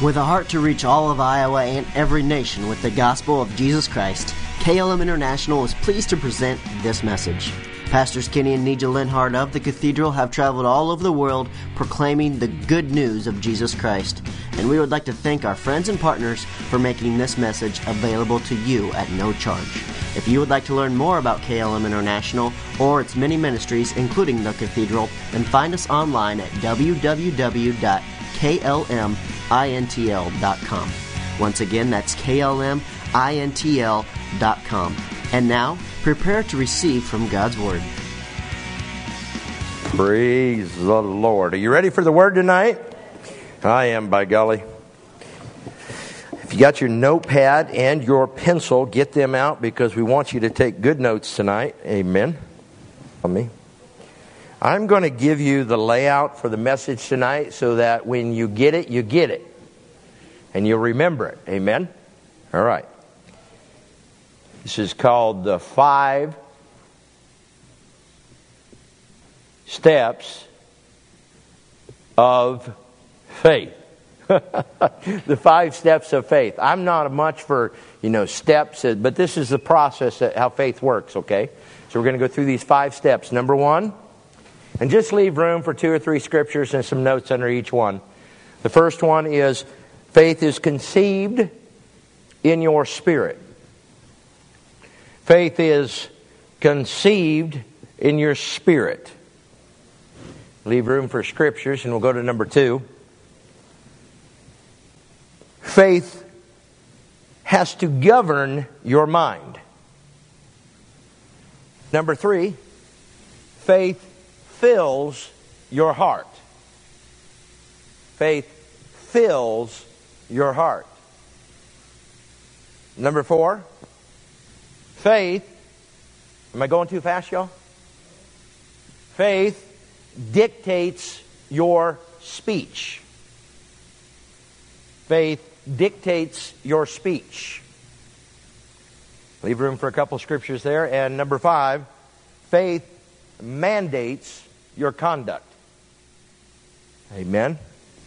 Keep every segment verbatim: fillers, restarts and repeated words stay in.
With a heart to reach all of Iowa and every nation with the gospel of Jesus Christ, K L M International is pleased to present this message. Pastors Kenny and Nija Linhart of the Cathedral have traveled all over the world proclaiming the good news of Jesus Christ. And we would like to thank our friends and partners for making this message available to you at no charge. If you would like to learn more about K L M International or its many ministries, including the Cathedral, then find us online at w w w dot k l m intl dot com. Once again, that's k l m intl dot com. And now, prepare to receive from God's Word. Praise the Lord. Are you ready for the Word tonight? I am, by golly. If you got your notepad and your pencil, get them out because we want you to take good notes tonight. Amen. On me. I'm going to give you the layout for the message tonight so that when you get it, you get it. And you'll remember it. Amen? All right. This is called the five steps of faith. The five steps of faith. I'm not much for, you know, steps, but this is the process of how faith works, okay? So we're going to go through these five steps. Number one, and just leave room for two or three scriptures and some notes under each one. The first one is, faith is conceived in your spirit. Faith is conceived in your spirit. Leave room for scriptures, and we'll go to number two. Faith has to govern your mind. Number three, faith fills your heart. Faith fills your heart. Number four, faith, am I going too fast, y'all? Faith dictates your speech. Faith dictates your speech. Leave room for a couple scriptures there. And number five, faith mandates your conduct. Amen.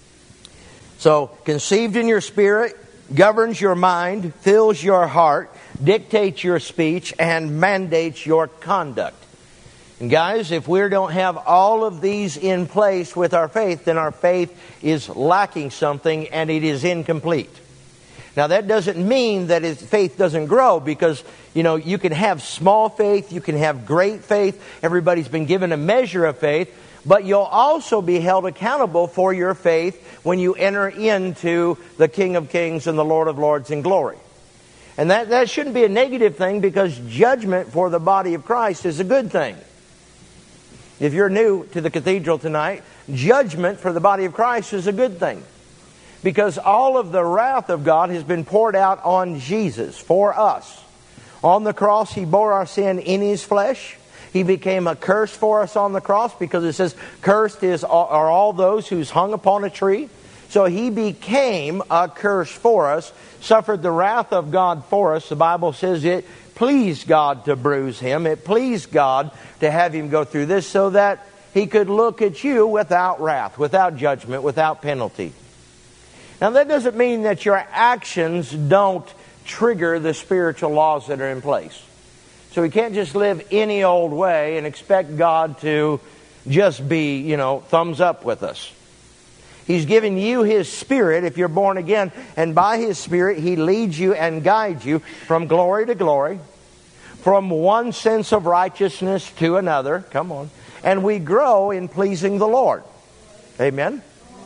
So, conceived in your spirit, governs your mind, fills your heart, dictates your speech, and mandates your conduct. And guys, if we don't have all of these in place with our faith, then our faith is lacking something and it is incomplete. Now, that doesn't mean that his faith doesn't grow, because, you know, you can have small faith, you can have great faith. Everybody's been given a measure of faith, but you'll also be held accountable for your faith when you enter into the King of Kings and the Lord of Lords in glory. And that, that shouldn't be a negative thing, because judgment for the body of Christ is a good thing. If you're new to the Cathedral tonight, judgment for the body of Christ is a good thing. Because all of the wrath of God has been poured out on Jesus for us. On the cross, He bore our sin in His flesh. He became a curse for us on the cross, because it says, cursed is are all those who's hung upon a tree. So He became a curse for us, suffered the wrath of God for us. The Bible says it pleased God to bruise Him. It pleased God to have Him go through this so that He could look at you without wrath, without judgment, without penalty. Now, that doesn't mean that your actions don't trigger the spiritual laws that are in place. So we can't just live any old way and expect God to just be, you know, thumbs up with us. He's given you His Spirit if you're born again, and by His Spirit He leads you and guides you from glory to glory, from one sense of righteousness to another. Come on. And we grow in pleasing the Lord. Amen.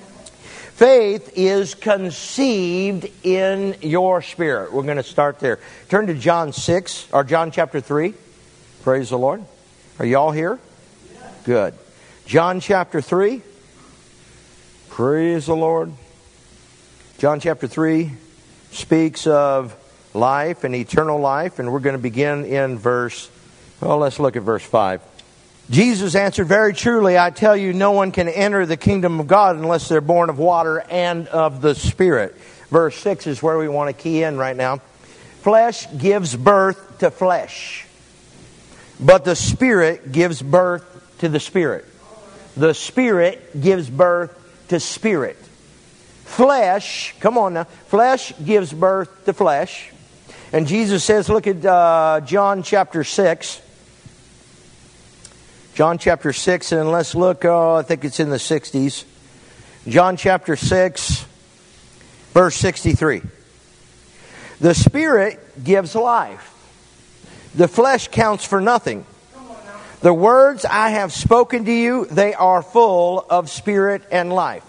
Faith is conceived in your spirit. We're going to start there. Turn to John six, or John chapter three. Praise the Lord. Are you all here? Good. John chapter three. Praise the Lord. John chapter three speaks of life and eternal life, and we're going to begin in verse, well, let's look at verse five. Jesus answered, "Very truly, I tell you, no one can enter the kingdom of God unless they're born of water and of the Spirit." Verse six is where we want to key in right now. Flesh gives birth to flesh, but the Spirit gives birth to the Spirit. The Spirit gives birth to spirit. Flesh, come on now, flesh gives birth to flesh. And Jesus says, look at uh, John chapter six. John chapter six, and let's look, oh, I think it's in the sixties. John chapter six, verse sixty-three. The Spirit gives life. The flesh counts for nothing. The words I have spoken to you, they are full of spirit and life.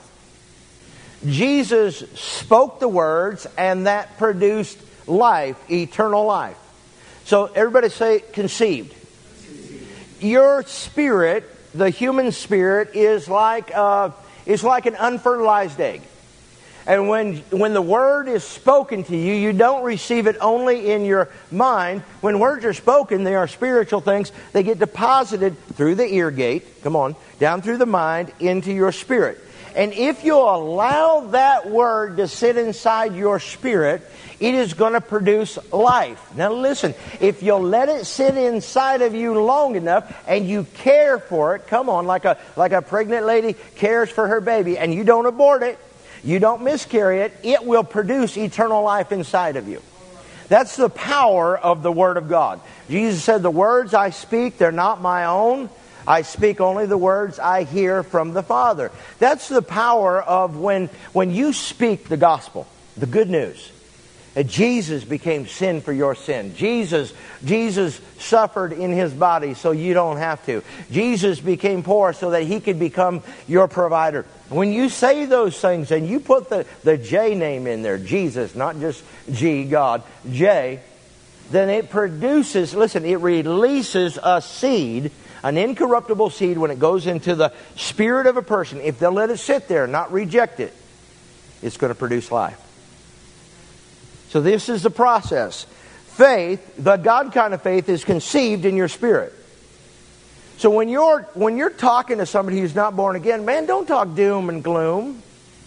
Jesus spoke the words, and that produced life, eternal life. So everybody say conceived. Your spirit, the human spirit, is like uh, is like an unfertilized egg. And when when the word is spoken to you, you don't receive it only in your mind. When words are spoken, they are spiritual things. They get deposited through the ear gate, come on, down through the mind, into your spirit. And if you allow that word to sit inside your spirit, it is going to produce life. Now listen, if you'll let it sit inside of you long enough and you care for it, come on, like a like a pregnant lady cares for her baby, and you don't abort it, you don't miscarry it, it will produce eternal life inside of you. That's the power of the Word of God. Jesus said, the words I speak, they're not my own. I speak only the words I hear from the Father. That's the power of when, when you speak the gospel, the good news. That Jesus became sin for your sin. Jesus, Jesus suffered in His body so you don't have to. Jesus became poor so that He could become your provider. When you say those things and you put the, the J name in there, Jesus, not just G, God, J, then it produces, listen, it releases a seed, an incorruptible seed, when it goes into the spirit of a person. If they'll let it sit there and not reject it, it's going to produce life. So this is the process. Faith, the God kind of faith, is conceived in your spirit. So when you're when you're talking to somebody who's not born again, man, don't talk doom and gloom,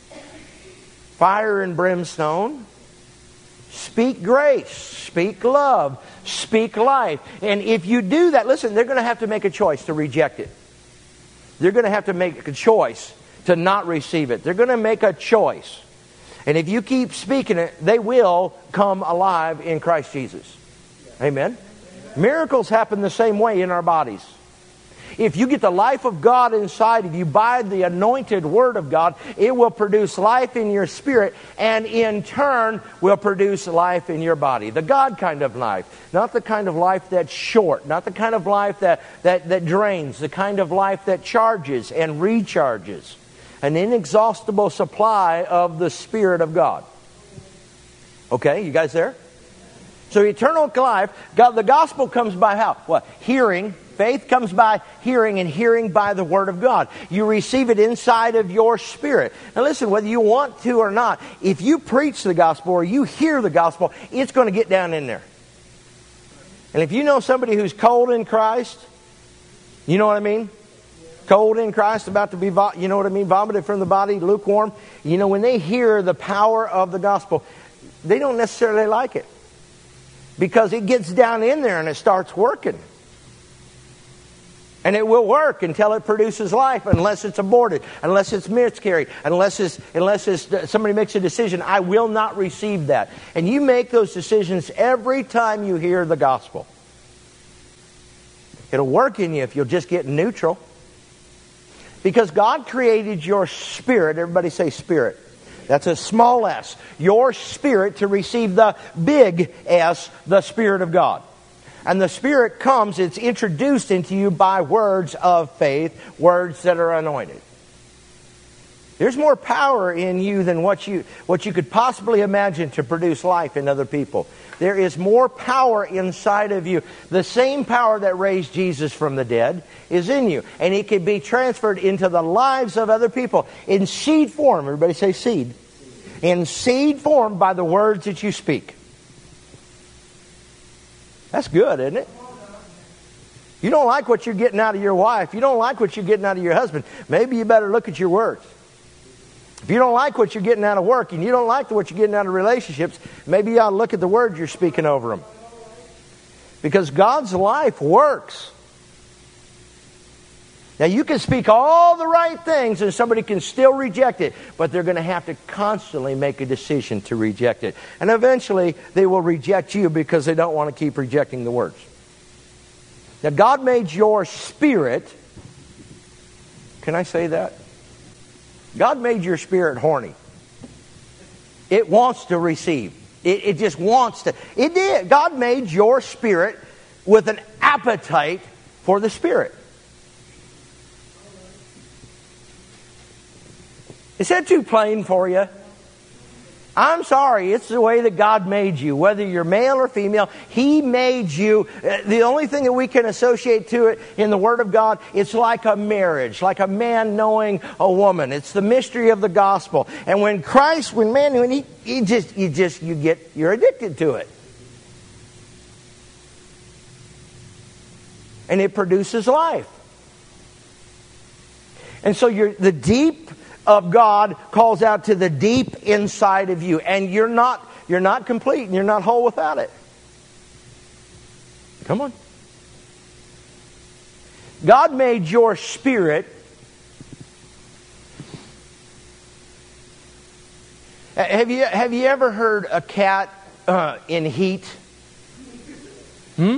fire and brimstone. Speak grace, speak love, speak life. And if you do that, listen, they're going to have to make a choice to reject it. They're going to have to make a choice to not receive it. They're going to make a choice. And if you keep speaking it, they will come alive in Christ Jesus. Amen? Miracles happen the same way in our bodies. If you get the life of God inside of you by the anointed Word of God, it will produce life in your spirit, and in turn will produce life in your body. The God kind of life. Not the kind of life that's short. Not the kind of life that, that, that drains. The kind of life that charges and recharges. An inexhaustible supply of the Spirit of God. Okay, you guys there? So eternal life, God, the gospel comes by how? What? Hearing. Faith comes by hearing, and hearing by the Word of God. You receive it inside of your spirit. Now listen, whether you want to or not, if you preach the gospel or you hear the gospel, it's going to get down in there. And if you know somebody who's cold in Christ, you know what I mean? Cold in Christ, about to be, vo- you know what I mean? Vomited from the body, lukewarm. You know, when they hear the power of the gospel, they don't necessarily like it. Because it gets down in there and it starts working. And it will work until it produces life, unless it's aborted, unless it's miscarried, unless it's, unless it's, somebody makes a decision, I will not receive that. And you make those decisions every time you hear the gospel. It'll work in you if you'll just get neutral. Because God created your spirit, everybody say spirit. That's a small s. Your spirit to receive the big S, the Spirit of God. And the Spirit comes, it's introduced into you by words of faith, words that are anointed. There's more power in you than what you what you could possibly imagine to produce life in other people. There is more power inside of you. The same power that raised Jesus from the dead is in you. And it can be transferred into the lives of other people in seed form. Everybody say seed. In seed form by the words that you speak. That's good, isn't it? You don't like what you're getting out of your wife. You don't like what you're getting out of your husband. Maybe you better look at your words. If you don't like what you're getting out of work and you don't like what you're getting out of relationships, maybe you ought to look at the words you're speaking over them. Because God's life works. Now, you can speak all the right things and somebody can still reject it, but they're going to have to constantly make a decision to reject it. And eventually, they will reject you because they don't want to keep rejecting the words. Now, God made your spirit, can I say that? God made your spirit horny. It wants to receive. It, it just wants to. It did. God made your spirit with an appetite for the Spirit. Is that too plain for you? I'm sorry, it's the way that God made you. Whether you're male or female, He made you. The only thing that we can associate to it in the Word of God, it's like a marriage, like a man knowing a woman. It's the mystery of the gospel. And when Christ, when man, when he, he just, you just, you get, you're addicted to it. And it produces life. And so you're the deep of God calls out to the deep inside of you, and you're not you're not complete and you're not whole without it. Come on. God made your spirit. Have you have you ever heard a cat uh, in heat? Hmm?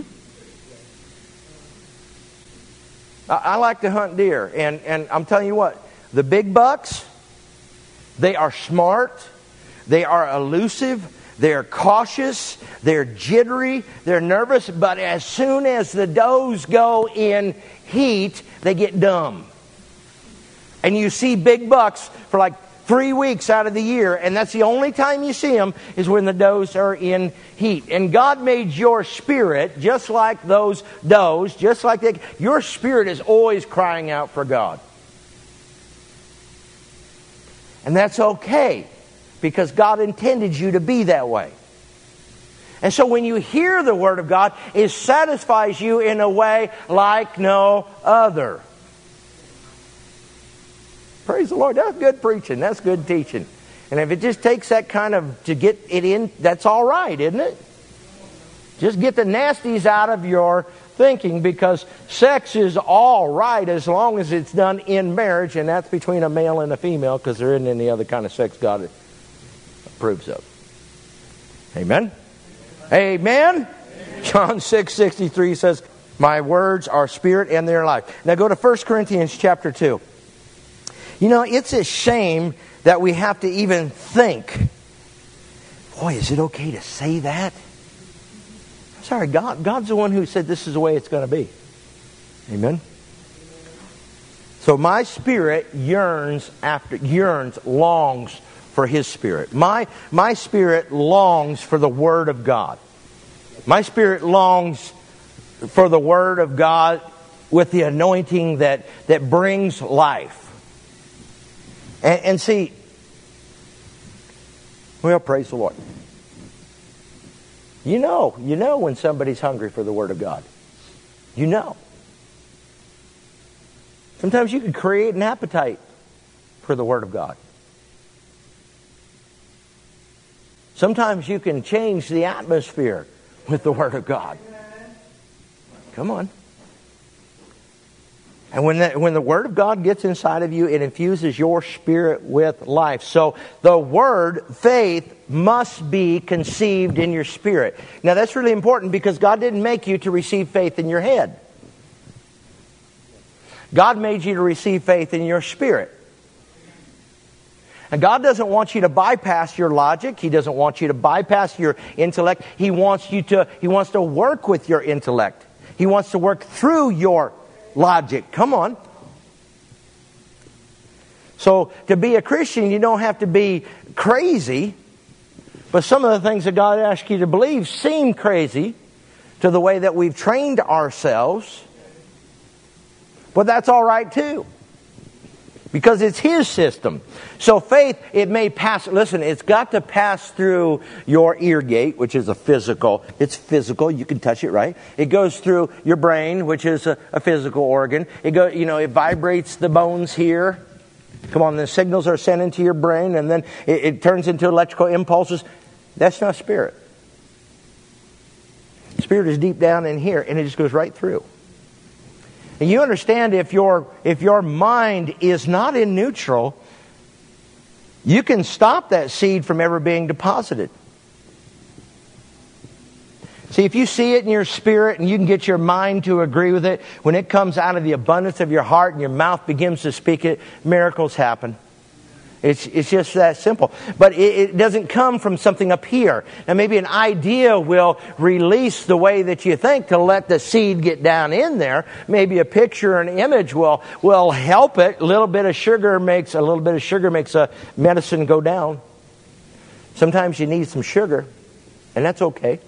I, I like to hunt deer, and, and I'm telling you what. The big bucks, they are smart, they are elusive, they are cautious, they're jittery, they're nervous, but as soon as the does go in heat, they get dumb. And you see big bucks for like three weeks out of the year, and that's the only time you see them is when the does are in heat. And God made your spirit just like those does, just like they, your spirit is always crying out for God. And that's okay, because God intended you to be that way. And so when you hear the Word of God, it satisfies you in a way like no other. Praise the Lord. That's good preaching. That's good teaching. And if it just takes that kind of, to get it in, that's all right, isn't it? Just get the nasties out of your thinking, because sex is all right as long as it's done in marriage, and that's between a male and a female, because there isn't any other kind of sex God approves of. Amen? Amen? Amen. John six sixty-three says, my words are spirit and they're life. Now go to First Corinthians chapter two. You know, it's a shame that we have to even think, boy, is it okay to say that? Sorry, God, God's the one who said this is the way it's going to be. Amen? So my spirit yearns after, yearns, longs for His Spirit. My, my spirit longs for the Word of God. My spirit longs for the Word of God with the anointing that, that brings life. And, and see, well, praise the Lord. You know, you know when somebody's hungry for the Word of God. You know. Sometimes you can create an appetite for the Word of God. Sometimes you can change the atmosphere with the Word of God. Come on. And when the, when the Word of God gets inside of you, it infuses your spirit with life. So the Word, faith, must be conceived in your spirit. Now that's really important, because God didn't make you to receive faith in your head. God made you to receive faith in your spirit. And God doesn't want you to bypass your logic. He doesn't want you to bypass your intellect. He wants you to, He wants to work with your intellect. He wants to work through your logic. Come on. So to be a Christian, you don't have to be crazy. But some of the things that God asks you to believe seem crazy to the way that we've trained ourselves. But that's all right too, because it's His system. So faith, it may pass, listen, it's got to pass through your ear gate, which is a physical, it's physical, you can touch it, right? It goes through your brain, which is a, a physical organ. It go, you know, it vibrates the bones here. Come on, the signals are sent into your brain, and then it, it turns into electrical impulses. That's not spirit. Spirit is deep down in here, and it just goes right through. And you understand, if your if your mind is not in neutral, you can stop that seed from ever being deposited. See, if you see it in your spirit and you can get your mind to agree with it, when it comes out of the abundance of your heart and your mouth begins to speak it, miracles happen. It's it's just that simple. But it, it doesn't come from something up here. Now maybe an idea will release the way that you think to let the seed get down in there. Maybe a picture, an image will will help it. A little bit of sugar makes a little bit of sugar makes a medicine go down. Sometimes you need some sugar, and that's okay.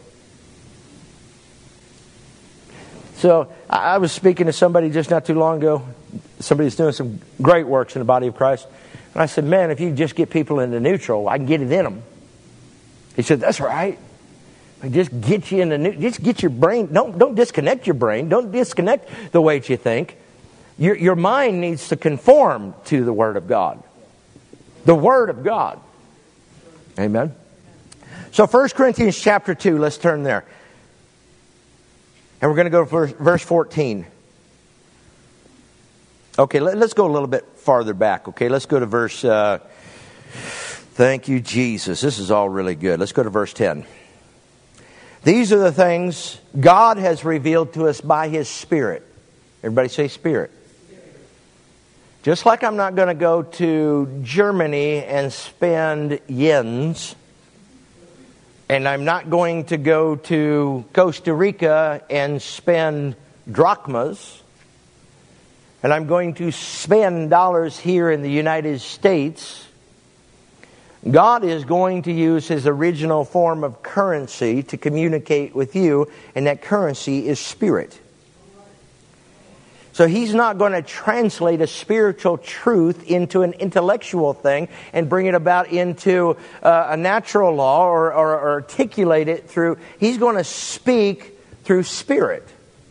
So I was speaking to somebody just not too long ago. Somebody's doing some great works in the body of Christ. And I said, man, if you just get people into neutral, I can get it in them. He said, that's right. I just get you into neutral. Just get your brain. Don't, don't disconnect your brain. Don't disconnect the way that you think. Your, your mind needs to conform to the Word of God. The Word of God. Amen. So First Corinthians chapter two, let's turn there. And we're going to go to verse, verse fourteen. Okay, let, let's go a little bit farther back. Okay, let's go to verse... Uh, thank you, Jesus. This is all really good. Let's go to verse ten. These are the things God has revealed to us by His Spirit. Everybody say Spirit. Just like I'm not going to go to Germany and spend yens, and I'm not going to go to Costa Rica and spend drachmas, and I'm going to spend dollars here in the United States, God is going to use His original form of currency to communicate with you, and that currency is spirit. So He's not going to translate a spiritual truth into an intellectual thing and bring it about into uh, a natural law or, or, or articulate it through... He's going to speak through spirit.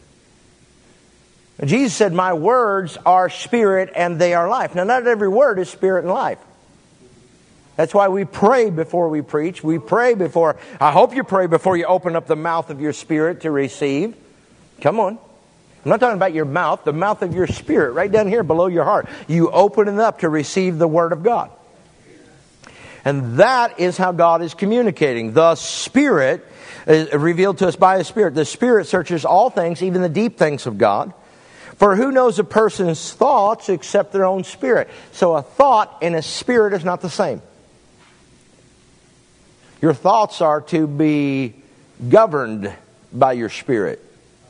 Jesus said, my words are spirit and they are life. Now, not every word is spirit and life. That's why we pray before we preach. We pray before... I hope you pray before you open up the mouth of your spirit to receive. Come on. I'm not talking about your mouth, the mouth of your spirit, right down here below your heart. You open it up to receive the Word of God. And that is how God is communicating. The Spirit is revealed to us by the Spirit. The Spirit searches all things, even the deep things of God. For who knows a person's thoughts except their own spirit? So a thought and a spirit is not the same. Your thoughts are to be governed by your spirit.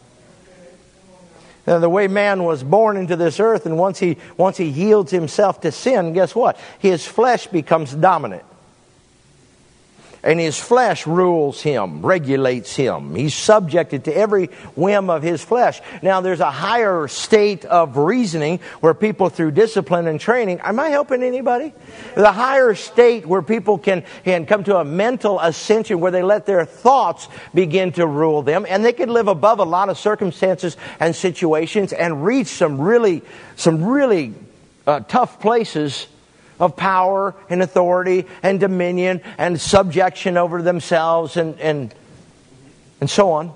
Now, the way man was born into this earth, and once he once he yields himself to sin, guess what? His flesh becomes dominant. And his flesh rules him, regulates him. He's subjected to every whim of his flesh. Now, there's a higher state of reasoning where people, through discipline and training... Am I helping anybody? The higher state where people can, can come to a mental ascension where they let their thoughts begin to rule them. And they can live above a lot of circumstances and situations and reach some really, some really uh, tough places of power and authority and dominion and subjection over themselves and, and, and so on.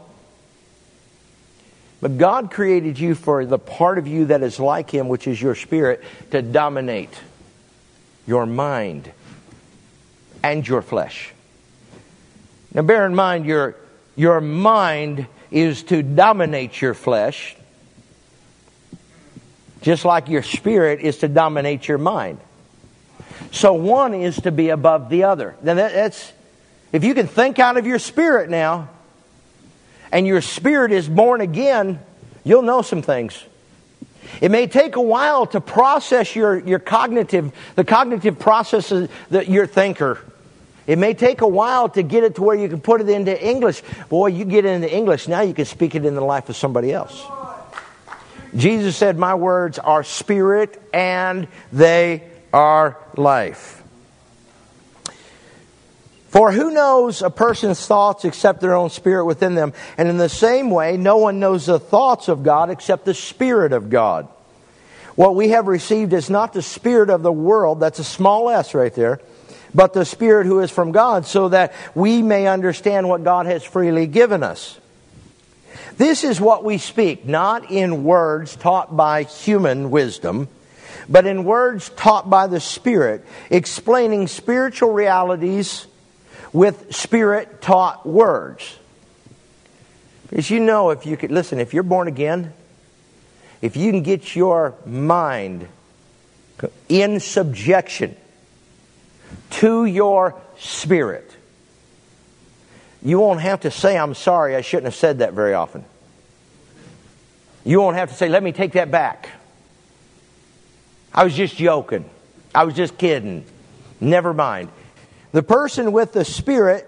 But God created you for the part of you that is like Him, which is your spirit, to dominate your mind and your flesh. Now bear in mind, your, your mind is to dominate your flesh, just like your spirit is to dominate your mind. So one is to be above the other. Now that, that's, if you can think out of your spirit now, and your spirit is born again, you'll know some things. It may take a while to process your, your cognitive, the cognitive processes that your thinker. It may take a while to get it to where you can put it into English. Boy, you get it into English, now you can speak it in the life of somebody else. Jesus said, my words are spirit and they are life. For who knows a person's thoughts except their own spirit within them? And in the same way, no one knows the thoughts of God except the Spirit of God. What we have received is not the spirit of the world, that's a small s right there, but the Spirit who is from God, so that we may understand what God has freely given us. This is what we speak, not in words taught by human wisdom, but in words taught by the Spirit, explaining spiritual realities with Spirit-taught words. As you know, if you could listen, if you're born again, if you can get your mind in subjection to your spirit, you won't have to say, I'm sorry, I shouldn't have said that very often. You won't have to say, let me take that back. I was just joking. I was just kidding. Never mind. The person with the Spirit,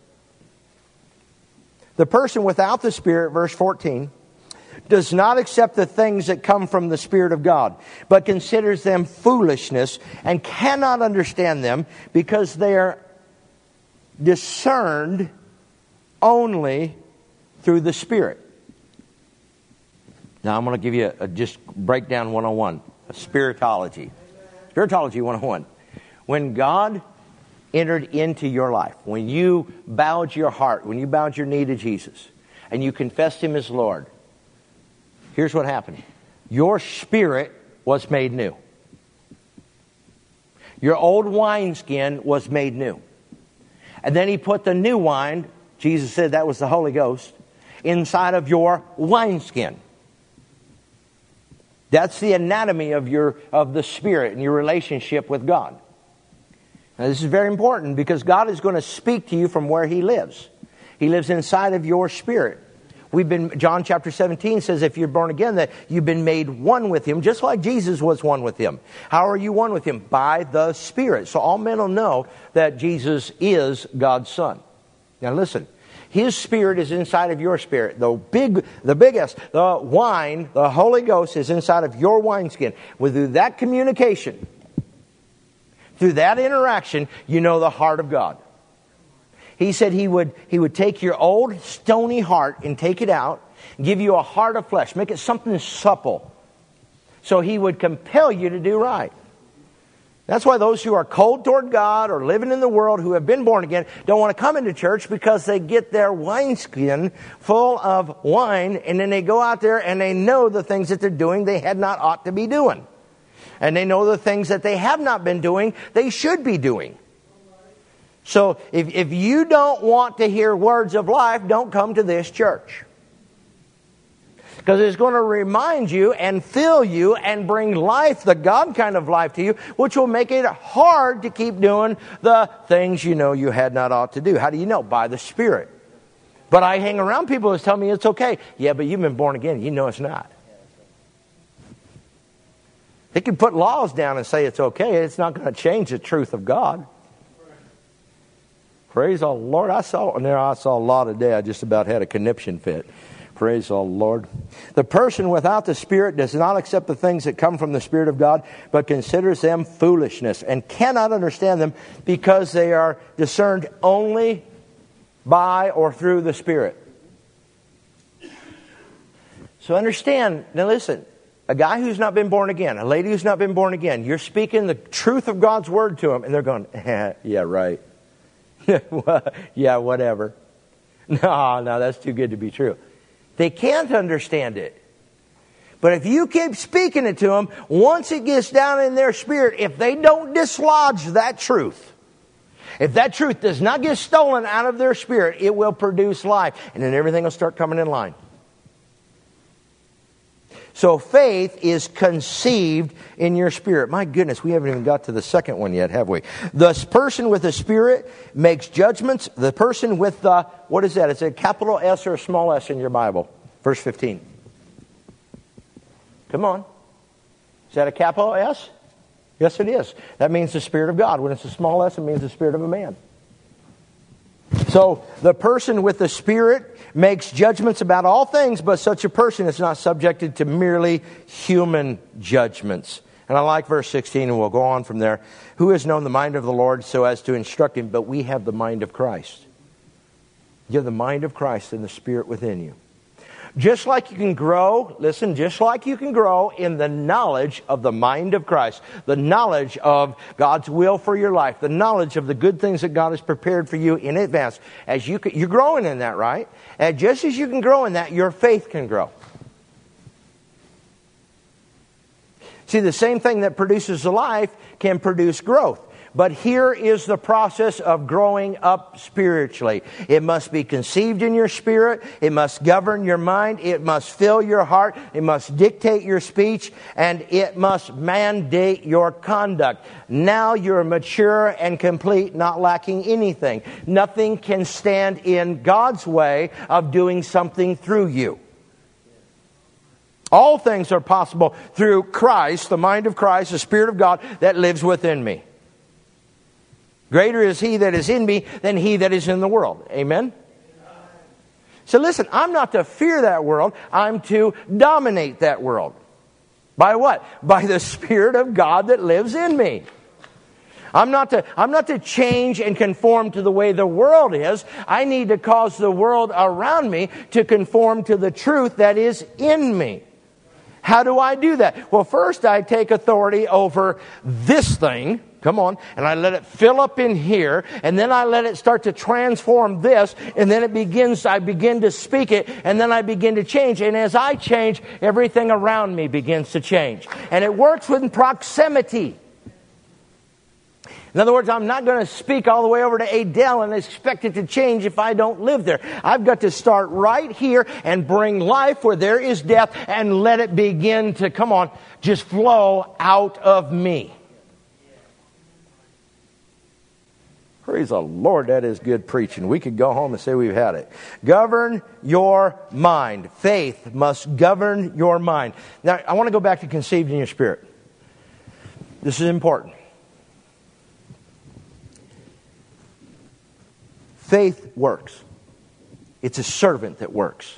the person without the Spirit, verse fourteen, does not accept the things that come from the Spirit of God, but considers them foolishness and cannot understand them because they are discerned only through the Spirit. Now I'm going to give you a, a just breakdown one oh one, a spiritology. Spiritology one oh one. When God entered into your life, when you bowed your heart, when you bowed your knee to Jesus, and you confessed Him as Lord, here's what happened. Your spirit was made new. Your old wineskin was made new. And then He put the new wine, Jesus said that was the Holy Ghost, inside of your wineskin. That's the anatomy of your of the Spirit and your relationship with God. Now, this is very important because God is going to speak to you from where He lives. He lives inside of your spirit. We've been, John chapter seventeen says if you're born again that you've been made one with Him, just like Jesus was one with Him. How are you one with Him? By the Spirit. So all men will know that Jesus is God's Son. Now listen, His Spirit is inside of your spirit. The big, the biggest, the wine, the Holy Ghost is inside of your wineskin. With through that communication, through that interaction, you know the heart of God. He said he would, he would take your old stony heart and take it out, and give you a heart of flesh, make it something supple. So He would compel you to do right. That's why those who are cold toward God or living in the world who have been born again don't want to come into church because they get their wineskin full of wine and then they go out there and they know the things that they're doing they had not ought to be doing. And they know the things that they have not been doing they should be doing. So if, if you don't want to hear words of life, don't come to this church. Because it's going to remind you and fill you and bring life, the God kind of life to you, which will make it hard to keep doing the things you know you had not ought to do. How do you know? By the Spirit. But I hang around people who tell me it's okay. Yeah, but you've been born again. You know it's not. They can put laws down and say it's okay. It's not going to change the truth of God. Praise the Lord. I saw, there I saw a lot today. I just about had a conniption fit. Praise the Lord. The person without the Spirit does not accept the things that come from the Spirit of God, but considers them foolishness and cannot understand them because they are discerned only by or through the Spirit. So understand, now listen, a guy who's not been born again, a lady who's not been born again, you're speaking the truth of God's Word to them, and they're going, yeah, right. Yeah, whatever. No, no, that's too good to be true. They can't understand it. But if you keep speaking it to them, once it gets down in their spirit, if they don't dislodge that truth, if that truth does not get stolen out of their spirit, it will produce life. And then everything will start coming in line. So faith is conceived in your spirit. My goodness, we haven't even got to the second one yet, have we? The person with the Spirit makes judgments. The person with the, what is that? Is it a capital S or a small s in your Bible? Verse fifteen. Come on. Is that a capital S? Yes, it is. That means the Spirit of God. When it's a small s, it means the Spirit of a man. So the person with the Spirit makes judgments about all things, but such a person is not subjected to merely human judgments. And I like verse sixteen, and we'll go on from there. Who has known the mind of the Lord so as to instruct him? But we have the mind of Christ. You have the mind of Christ and the Spirit within you. Just like you can grow, listen, just like you can grow in the knowledge of the mind of Christ, the knowledge of God's will for your life, the knowledge of the good things that God has prepared for you in advance. As you can, you're growing in that, right? And just as you can grow in that, your faith can grow. See, the same thing that produces life can produce growth. But here is the process of growing up spiritually. It must be conceived in your spirit. It must govern your mind. It must fill your heart. It must dictate your speech. And it must mandate your conduct. Now you're mature and complete, not lacking anything. Nothing can stand in God's way of doing something through you. All things are possible through Christ, the mind of Christ, the Spirit of God that lives within me. Greater is He that is in me than he that is in the world. Amen? So listen, I'm not to fear that world. I'm to dominate that world. By what? By the Spirit of God that lives in me. I'm not to, I'm not to change and conform to the way the world is. I need to cause the world around me to conform to the truth that is in me. How do I do that? Well, first I take authority over this thing. Come on. And I let it fill up in here. And then I let it start to transform this. And then it begins, I begin to speak it. And then I begin to change. And as I change, everything around me begins to change. And it works with proximity. In other words, I'm not going to speak all the way over to Adele and expect it to change if I don't live there. I've got to start right here and bring life where there is death and let it begin to, come on, just flow out of me. Praise the Lord, that is good preaching. We could go home and say we've had it. Govern your mind. Faith must govern your mind. Now, I want to go back to conceived in your spirit. This is important. Faith works. It's a servant that works.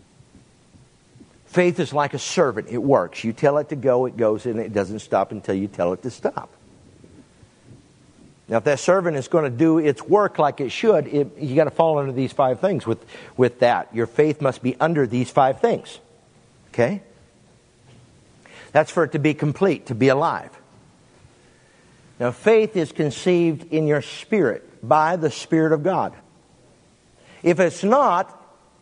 Faith is like a servant. It works. You tell it to go, it goes, and it doesn't stop until you tell it to stop. Now, if that servant is going to do its work like it should, it, you got to fall under these five things with, with that. Your faith must be under these five things. Okay? That's for it to be complete, to be alive. Now, faith is conceived in your spirit by the Spirit of God. If it's not,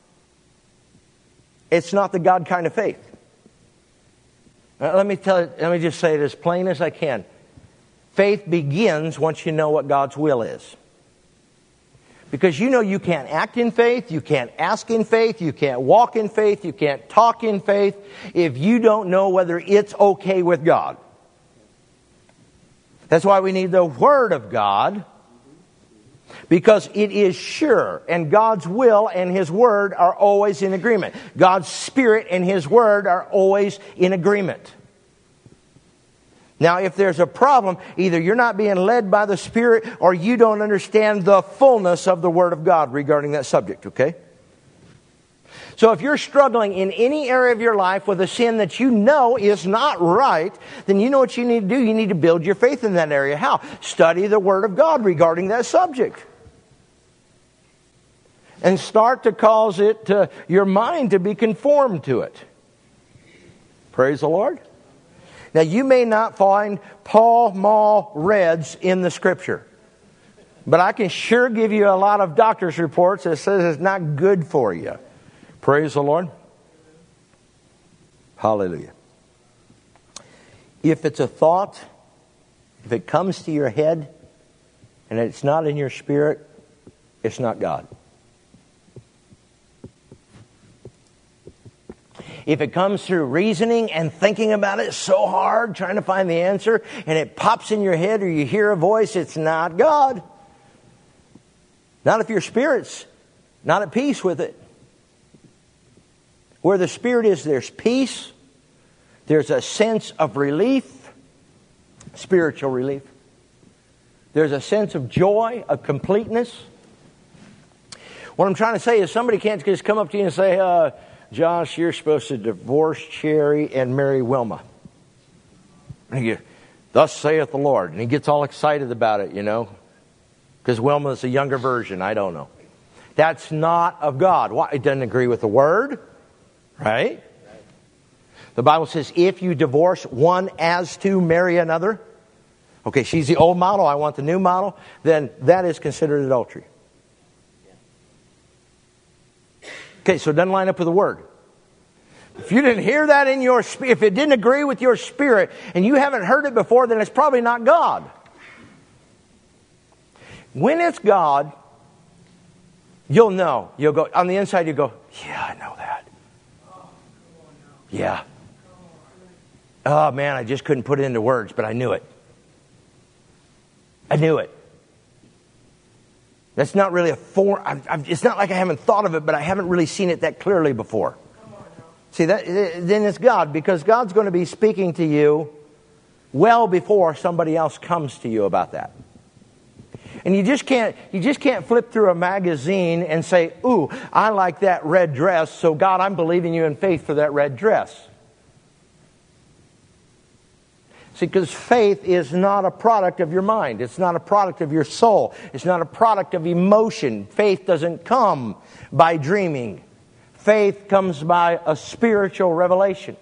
it's not the God kind of faith. Now, let me tell you, let me just say it as plain as I can. Faith begins once you know what God's will is. Because you know you can't act in faith, you can't ask in faith, you can't walk in faith, you can't talk in faith if you don't know whether it's okay with God. That's why we need the Word of God, because it is sure, and God's will and His Word are always in agreement. God's Spirit and His Word are always in agreement. Now, if there's a problem, either you're not being led by the Spirit or you don't understand the fullness of the Word of God regarding that subject, okay? So if you're struggling in any area of your life with a sin that you know is not right, then you know what you need to do. You need to build your faith in that area. How? Study the Word of God regarding that subject. And start to cause it to, your mind to be conformed to it. Praise the Lord. Now, you may not find Pall Mall Reds in the Scripture. But I can sure give you a lot of doctor's reports that says it's not good for you. Praise the Lord. Hallelujah. If it's a thought, if it comes to your head, and it's not in your spirit, it's not God. If it comes through reasoning and thinking about it so hard, trying to find the answer, and it pops in your head or you hear a voice, it's not God. Not if your spirit's not at peace with it. Where the Spirit is, there's peace. There's a sense of relief, spiritual relief. There's a sense of joy, of completeness. What I'm trying to say is somebody can't just come up to you and say, uh, Josh, you're supposed to divorce Cherry and marry Wilma. And you, thus saith the Lord. And he gets all excited about it, you know. Because Wilma's a younger version. I don't know. That's not of God. Why? It doesn't agree with the Word. Right? The Bible says if you divorce one as to marry another, okay, she's the old model, I want the new model, then that is considered adultery. Okay, so it doesn't line up with the Word. If you didn't hear that in your spirit, if it didn't agree with your spirit, and you haven't heard it before, then it's probably not God. When it's God, you'll know. You'll go, on the inside you go, yeah, I know that. Yeah. Oh man, I just couldn't put it into words, but I knew it. I knew it. That's not really a form. It's not like I haven't thought of it, but I haven't really seen it that clearly before. See, that then it's God, because God's going to be speaking to you well before somebody else comes to you about that. And you just can't you just can't flip through a magazine and say, "Ooh, I like that red dress, so God, I'm believing you in faith for that red dress." See, because faith is not a product of your mind. It's not a product of your soul. It's not a product of emotion. Faith doesn't come by dreaming. Faith comes by a spiritual revelation.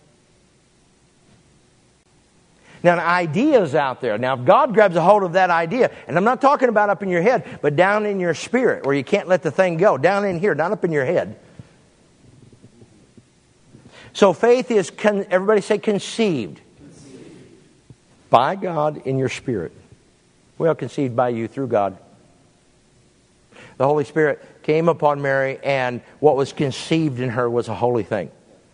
Now, an idea is out there. Now, if God grabs a hold of that idea, and I'm not talking about up in your head, but down in your spirit, where you can't let the thing go. Down in here, not up in your head. So faith is, con- everybody say conceived. By God in your spirit. Well, conceived by you through God. The Holy Spirit came upon Mary, and what was conceived in her was a holy thing.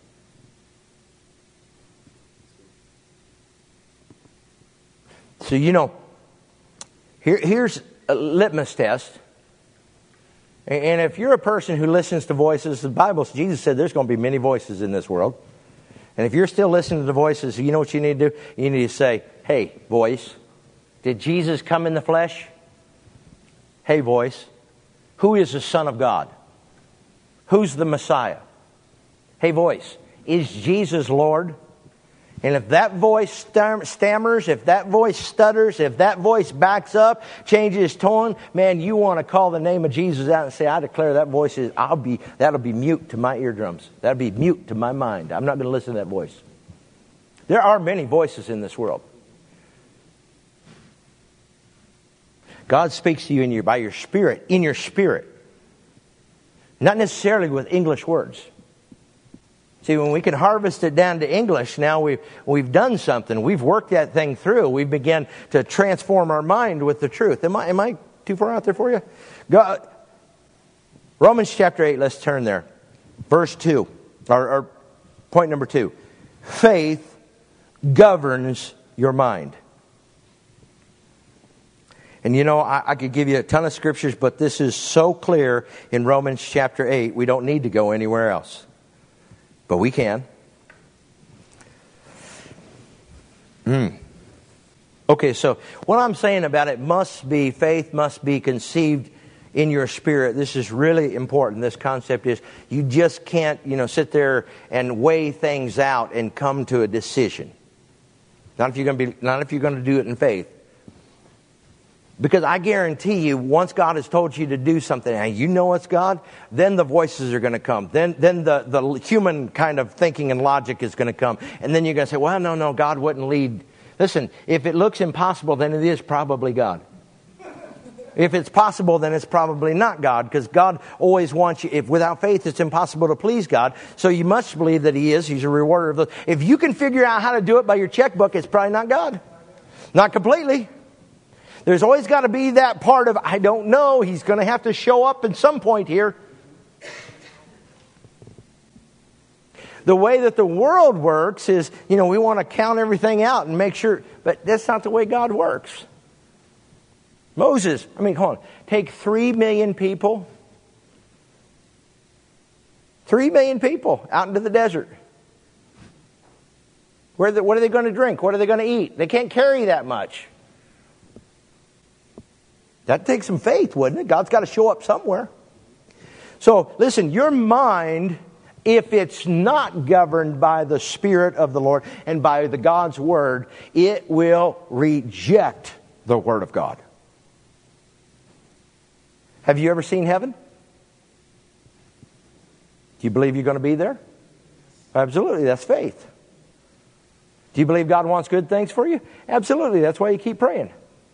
So, you know, here, here's a litmus test. And if you're a person who listens to voices, the Bible, Jesus said there's going to be many voices in this world. And if you're still listening to the voices, you know what you need to do? You need to say, hey, voice, did Jesus come in the flesh? Hey, voice, who is the Son of God? Who's the Messiah? Hey, voice, is Jesus Lord? And if that voice stammers, if that voice stutters, if that voice backs up, changes tone, man, you want to call the name of Jesus out and say, I declare that voice is, I'll be, that'll be mute to my eardrums. That'll be mute to my mind. I'm not going to listen to that voice. There are many voices in this world. God speaks to you in your, by your spirit, in your spirit. Not necessarily with English words. See, when we can harvest it down to English, now we've, we've done something. We've worked that thing through. We've begun to transform our mind with the truth. Am I, am I too far out there for you? God, Romans chapter eight, let's turn there. Verse two, or, or point number two. Faith governs your mind. And you know, I, I could give you a ton of scriptures, but this is so clear in Romans chapter eight, we don't need to go anywhere else. But we can. Mm. Okay, so what I'm saying about it must be, faith must be conceived in your spirit. This is really important. This concept is you just can't, you know, sit there and weigh things out and come to a decision. Not if you're going to be, not if you're going to do it in faith. Because I guarantee you, once God has told you to do something and you know it's God, then the voices are going to come. Then then the, the human kind of thinking and logic is going to come. And then you're going to say, well, no, no, God wouldn't lead. Listen, if it looks impossible, then it is probably God. If it's possible, then it's probably not God. Because God always wants you, if without faith it's impossible to please God. So you must believe that He is. He's a rewarder of those. If you can figure out how to do it by your checkbook, it's probably not God. Not completely. There's always got to be that part of, I don't know, He's going to have to show up at some point here. The way that the world works is, you know, we want to count everything out and make sure, but that's not the way God works. Moses, I mean, hold on, take three million people, three million people out into the desert. Where are they, what are they going to drink? What are they going to eat? They can't carry that much. That takes some faith, wouldn't it? God's got to show up somewhere. So, listen, your mind, if it's not governed by the Spirit of the Lord and by the God's Word, it will reject the Word of God. Have you ever seen heaven? Do you believe you're going to be there? Absolutely, that's faith. Do you believe God wants good things for you? Absolutely, that's why you keep praying.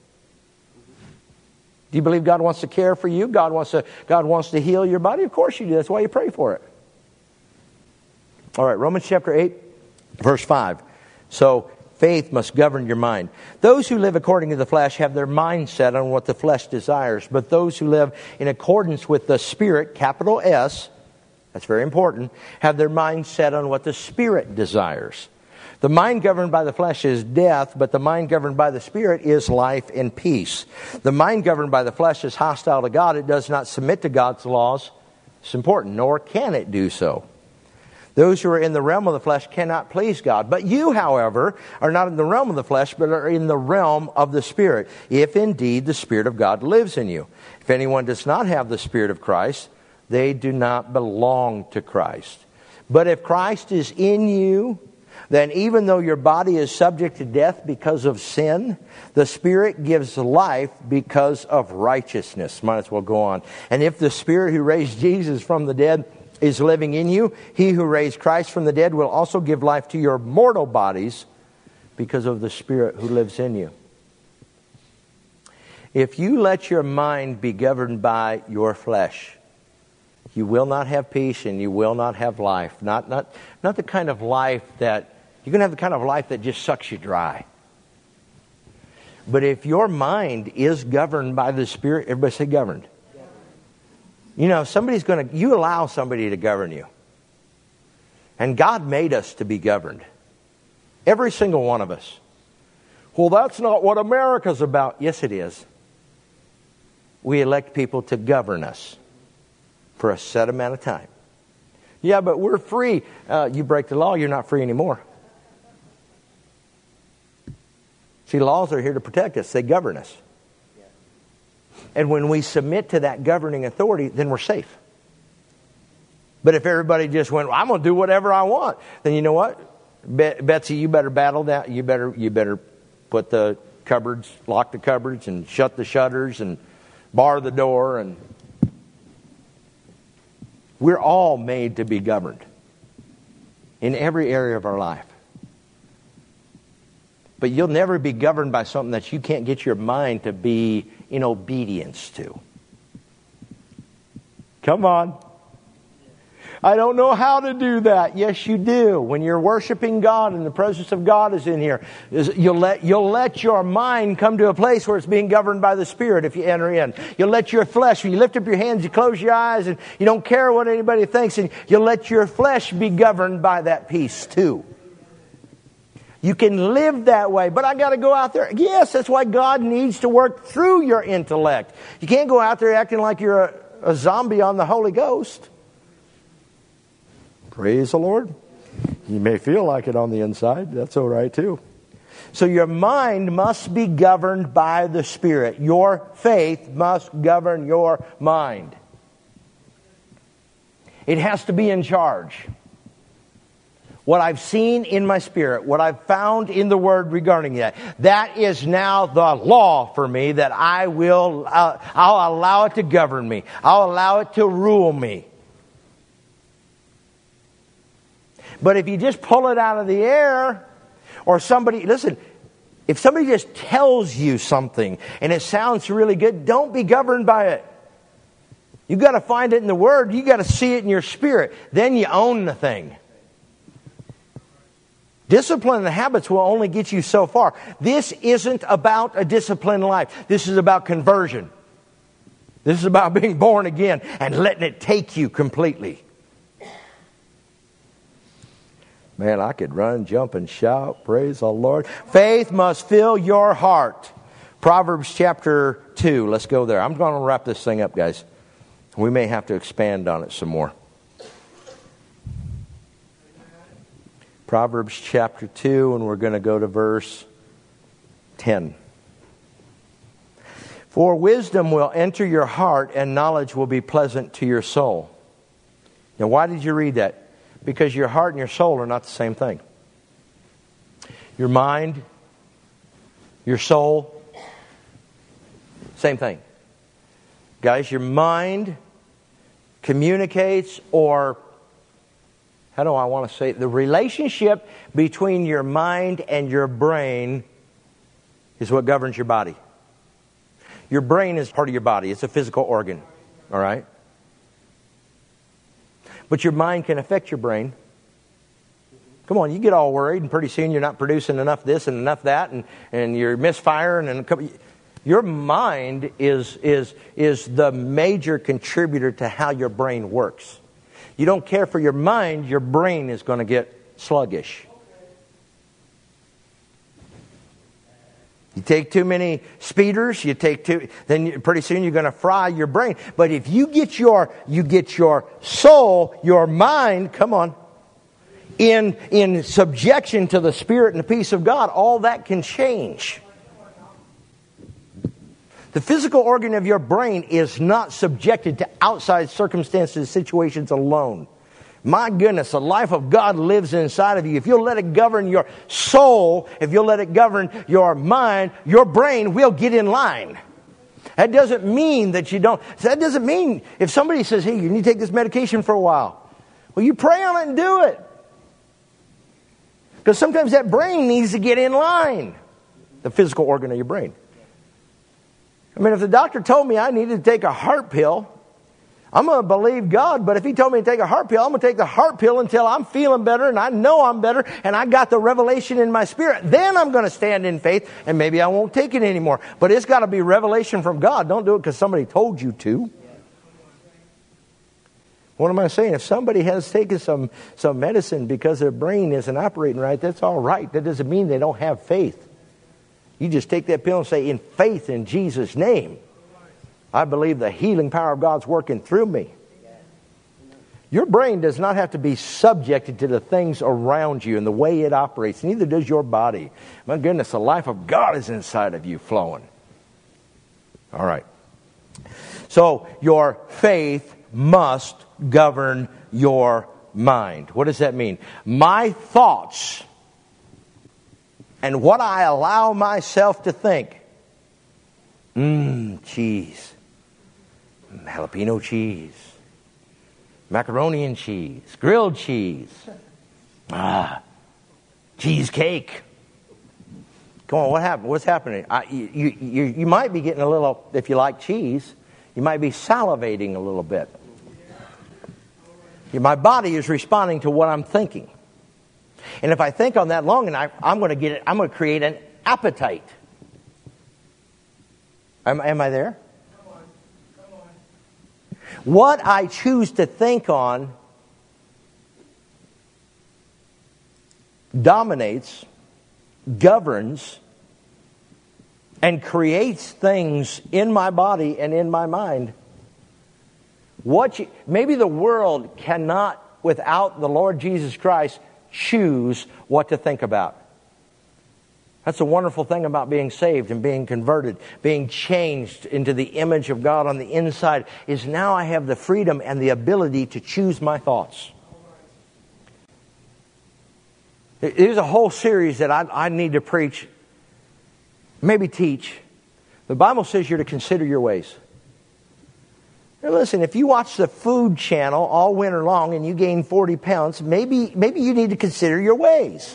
Do you believe God wants to care for you? God wants to, God wants to heal your body? Of course you do. That's why you pray for it. All right, Romans chapter eight, verse five. So, faith must govern your mind. Those who live according to the flesh have their mind set on what the flesh desires. But those who live in accordance with the Spirit, capital S, that's very important, have their mind set on what the Spirit desires. The mind governed by the flesh is death, but the mind governed by the Spirit is life and peace. The mind governed by the flesh is hostile to God. It does not submit to God's laws. It's important, nor can it do so. Those who are in the realm of the flesh cannot please God. But you, however, are not in the realm of the flesh, but are in the realm of the Spirit, if indeed the Spirit of God lives in you. If anyone does not have the Spirit of Christ, they do not belong to Christ. But if Christ is in you, then even though your body is subject to death because of sin, the Spirit gives life because of righteousness. Might as well go on. And if the Spirit who raised Jesus from the dead is living in you, He who raised Christ from the dead will also give life to your mortal bodies because of the Spirit who lives in you. If you let your mind be governed by your flesh, you will not have peace and you will not have life. Not, not, not the kind of life that, you're going to have the kind of life that just sucks you dry. But if your mind is governed by the Spirit, everybody say governed. You know, somebody's going to, you allow somebody to govern you. And God made us to be governed. Every single one of us. Well, that's not what America's about. Yes, it is. We elect people to govern us for a set amount of time. Yeah, but we're free. Uh, you break the law, you're not free anymore. See, laws are here to protect us. They govern us. And when we submit to that governing authority, then we're safe. But if everybody just went, well, I'm going to do whatever I want, then you know what? Be- Betsy, you better battle that. You better, you better put the cupboards, lock the cupboards and shut the shutters and bar the door. And we're all made to be governed in every area of our life. But you'll never be governed by something that you can't get your mind to be in obedience to. Come on. I don't know how to do that. Yes, you do. When you're worshiping God and the presence of God is in here, you'll let, you'll let your mind come to a place where it's being governed by the Spirit if you enter in. You'll let your flesh, when you lift up your hands, you close your eyes, and you don't care what anybody thinks, and you'll let your flesh be governed by that peace too. You can live that way, but I got to go out there. Yes, that's why God needs to work through your intellect. You can't go out there acting like you're a, a zombie on the Holy Ghost. Praise the Lord. You may feel like it on the inside. That's all right too. So your mind must be governed by the Spirit. Your faith must govern your mind. It has to be in charge. What I've seen in my spirit, what I've found in the Word regarding that, that is now the law for me that I will, uh, I'll allow it to govern me. I'll allow it to rule me. But if you just pull it out of the air, or somebody, listen, if somebody just tells you something and it sounds really good, don't be governed by it. You've got to find it in the Word. You've got to see it in your spirit. Then you own the thing. Discipline and habits will only get you so far. This isn't about a disciplined life. This is about conversion. This is about being born again and letting it take you completely. Man, I could run, jump, and shout. Praise the Lord. Faith must fill your heart. Proverbs chapter two. Let's go there. I'm going to wrap this thing up, guys. We may have to expand on it some more. Proverbs chapter two, and we're going to go to verse ten. For wisdom will enter your heart, and knowledge will be pleasant to your soul. Now, why did you read that? Because your heart and your soul are not the same thing. Your mind, your soul, same thing. Guys, your mind communicates or how do I want to say it? The relationship between your mind and your brain is what governs your body. Your brain is part of your body. It's a physical organ. All right? But your mind can affect your brain. Come on, you get all worried, and pretty soon you're not producing enough this and enough that, and, and you're misfiring. And a couple, your mind is, is, is the major contributor to how your brain works. You don't care for your mind, your brain is going to get sluggish. You take too many speeders, you take too, then you, pretty soon you're going to fry your brain. But if you get your, you get your soul, your mind, come on, in, in subjection to the Spirit and the peace of God, all that can change. The physical organ of your brain is not subjected to outside circumstances, situations alone. My goodness, the life of God lives inside of you. If you'll let it govern your soul, if you'll let it govern your mind, your brain will get in line. That doesn't mean that you don't, that doesn't mean if somebody says, hey, you need to take this medication for a while. Well, you pray on it and do it. Because sometimes that brain needs to get in line. The physical organ of your brain. I mean, if the doctor told me I needed to take a heart pill, I'm going to believe God, but if He told me to take a heart pill, I'm going to take the heart pill until I'm feeling better and I know I'm better and I got the revelation in my spirit. Then I'm going to stand in faith and maybe I won't take it anymore. But it's got to be revelation from God. Don't do it because somebody told you to. What am I saying? If somebody has taken some, some medicine because their brain isn't operating right, that's all right. That doesn't mean they don't have faith. You just take that pill and say, in faith in Jesus' name, I believe the healing power of God's working through me. Your brain does not have to be subjected to the things around you and the way it operates. Neither does your body. My goodness, the life of God is inside of you flowing. All right. So your faith must govern your mind. What does that mean? My thoughts and what I allow myself to think. Mmm, cheese. Jalapeno cheese. Macaroni and cheese. Grilled cheese. Ah, cheesecake. Come on, what happened? What's happening? I, you, you, you might be getting a little, if you like cheese, you might be salivating a little bit. My body is responding to what I'm thinking. And if I think on that long enough, I'm going to get it, I'm going to create an appetite. Am, am I there? Come on. Come on. What I choose to think on dominates, governs, and creates things in my body and in my mind. What you, maybe the world cannot, without the Lord Jesus Christ, choose what to think about. That's the wonderful thing about being saved and being converted, being changed into the image of God on the inside, is now I have the freedom and the ability to choose my thoughts. There's a whole series that I, I need to preach, maybe teach. The Bible says you're to consider your ways. Now listen, if you watch the Food Channel all winter long and you gain forty pounds, maybe maybe you need to consider your ways.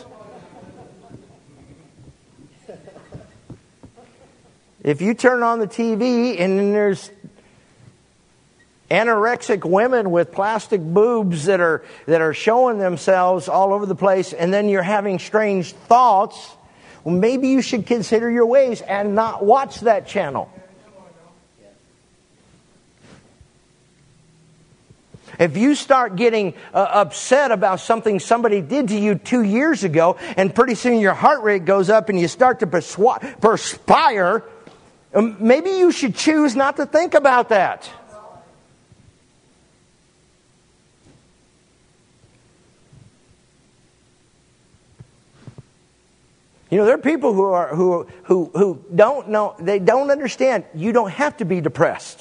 If you turn on the T V and then there's anorexic women with plastic boobs that are that are showing themselves all over the place, and then you're having strange thoughts, well, maybe you should consider your ways and not watch that channel. If you start getting uh, upset about something somebody did to you two years ago, and pretty soon your heart rate goes up and you start to perswa- perspire, um, maybe you should choose not to think about that. You know, there are people who are who who who don't know, they don't understand. You don't have to be depressed.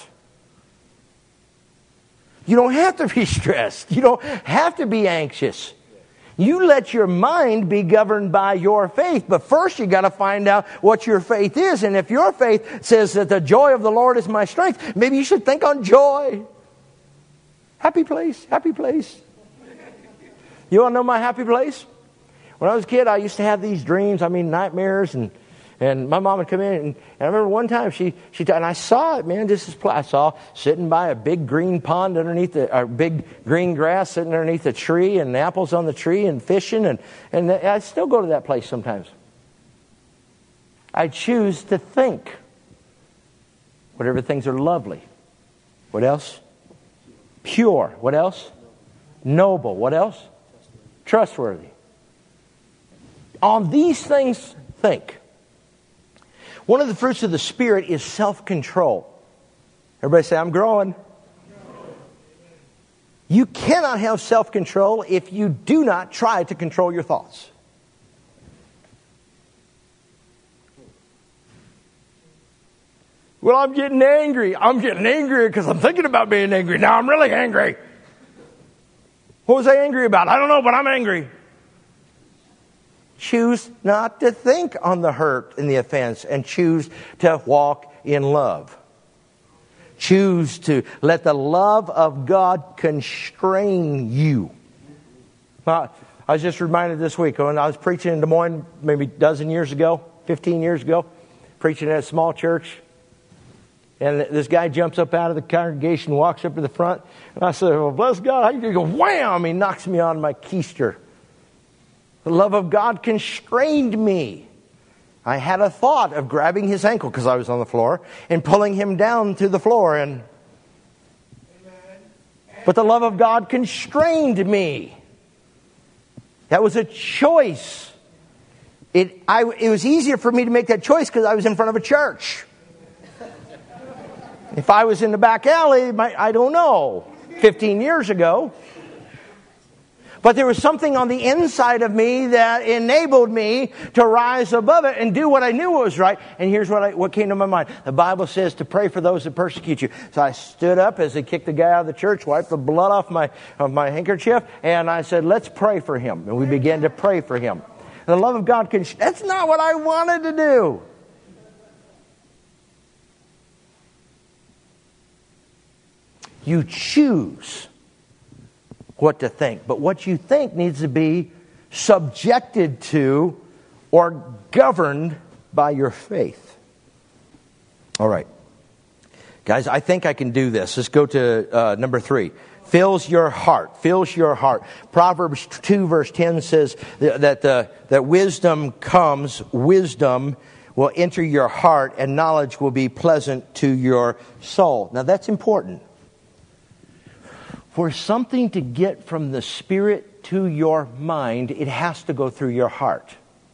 You don't have to be stressed. You don't have to be anxious. You let your mind be governed by your faith. But first you got to find out what your faith is. And if your faith says that the joy of the Lord is my strength, maybe you should think on joy. Happy place, happy place. You want to know my happy place? When I was a kid, I used to have these dreams, I mean nightmares, and and my mom would come in, and, and I remember one time she, she and I saw it, man, just as I saw sitting by a big green pond underneath the, a big green grass sitting underneath a tree, and apples on the tree, and fishing, and, and I still go to that place sometimes. I choose to think whatever things are lovely. What else? Pure. What else? Noble. What else? Trustworthy. On these things, think. One of the fruits of the Spirit is self-control. Everybody say, I'm growing. You cannot have self-control if you do not try to control your thoughts. Well, I'm getting angry. I'm getting angry because I'm thinking about being angry. Now I'm really angry. What was I angry about? I don't know, but I'm angry. Choose not to think on the hurt and the offense, and choose to walk in love. Choose to let the love of God constrain you. Well, I was just reminded this week when I was preaching in Des Moines maybe a dozen years ago, fifteen years ago, preaching at a small church. And this guy jumps up out of the congregation, walks up to the front. And I said, well, bless God. How you go? Wham! He knocks me on my keister. The love of God constrained me. I had a thought of grabbing his ankle because I was on the floor and pulling him down to the floor. And But the love of God constrained me. That was a choice. It, I, it was easier for me to make that choice because I was in front of a church. If I was in the back alley, my, I don't know, fifteen years ago. But there was something on the inside of me that enabled me to rise above it and do what I knew was right. And here's what I, what came to my mind. The Bible says to pray for those that persecute you. So I stood up as they kicked the guy out of the church, wiped the blood off my, of my handkerchief, and I said, let's pray for him. And we began to pray for him. And the love of God, can, that's not what I wanted to do. You choose what to think. But what you think needs to be subjected to or governed by your faith. All right. Guys, I think I can do this. Let's go to uh, number three. Fills your heart. Fills your heart. Proverbs two verse ten says that, that, uh, that wisdom comes, wisdom will enter your heart, and knowledge will be pleasant to your soul. Now that's important. For something to get from the Spirit to your mind, it has to go through your heart.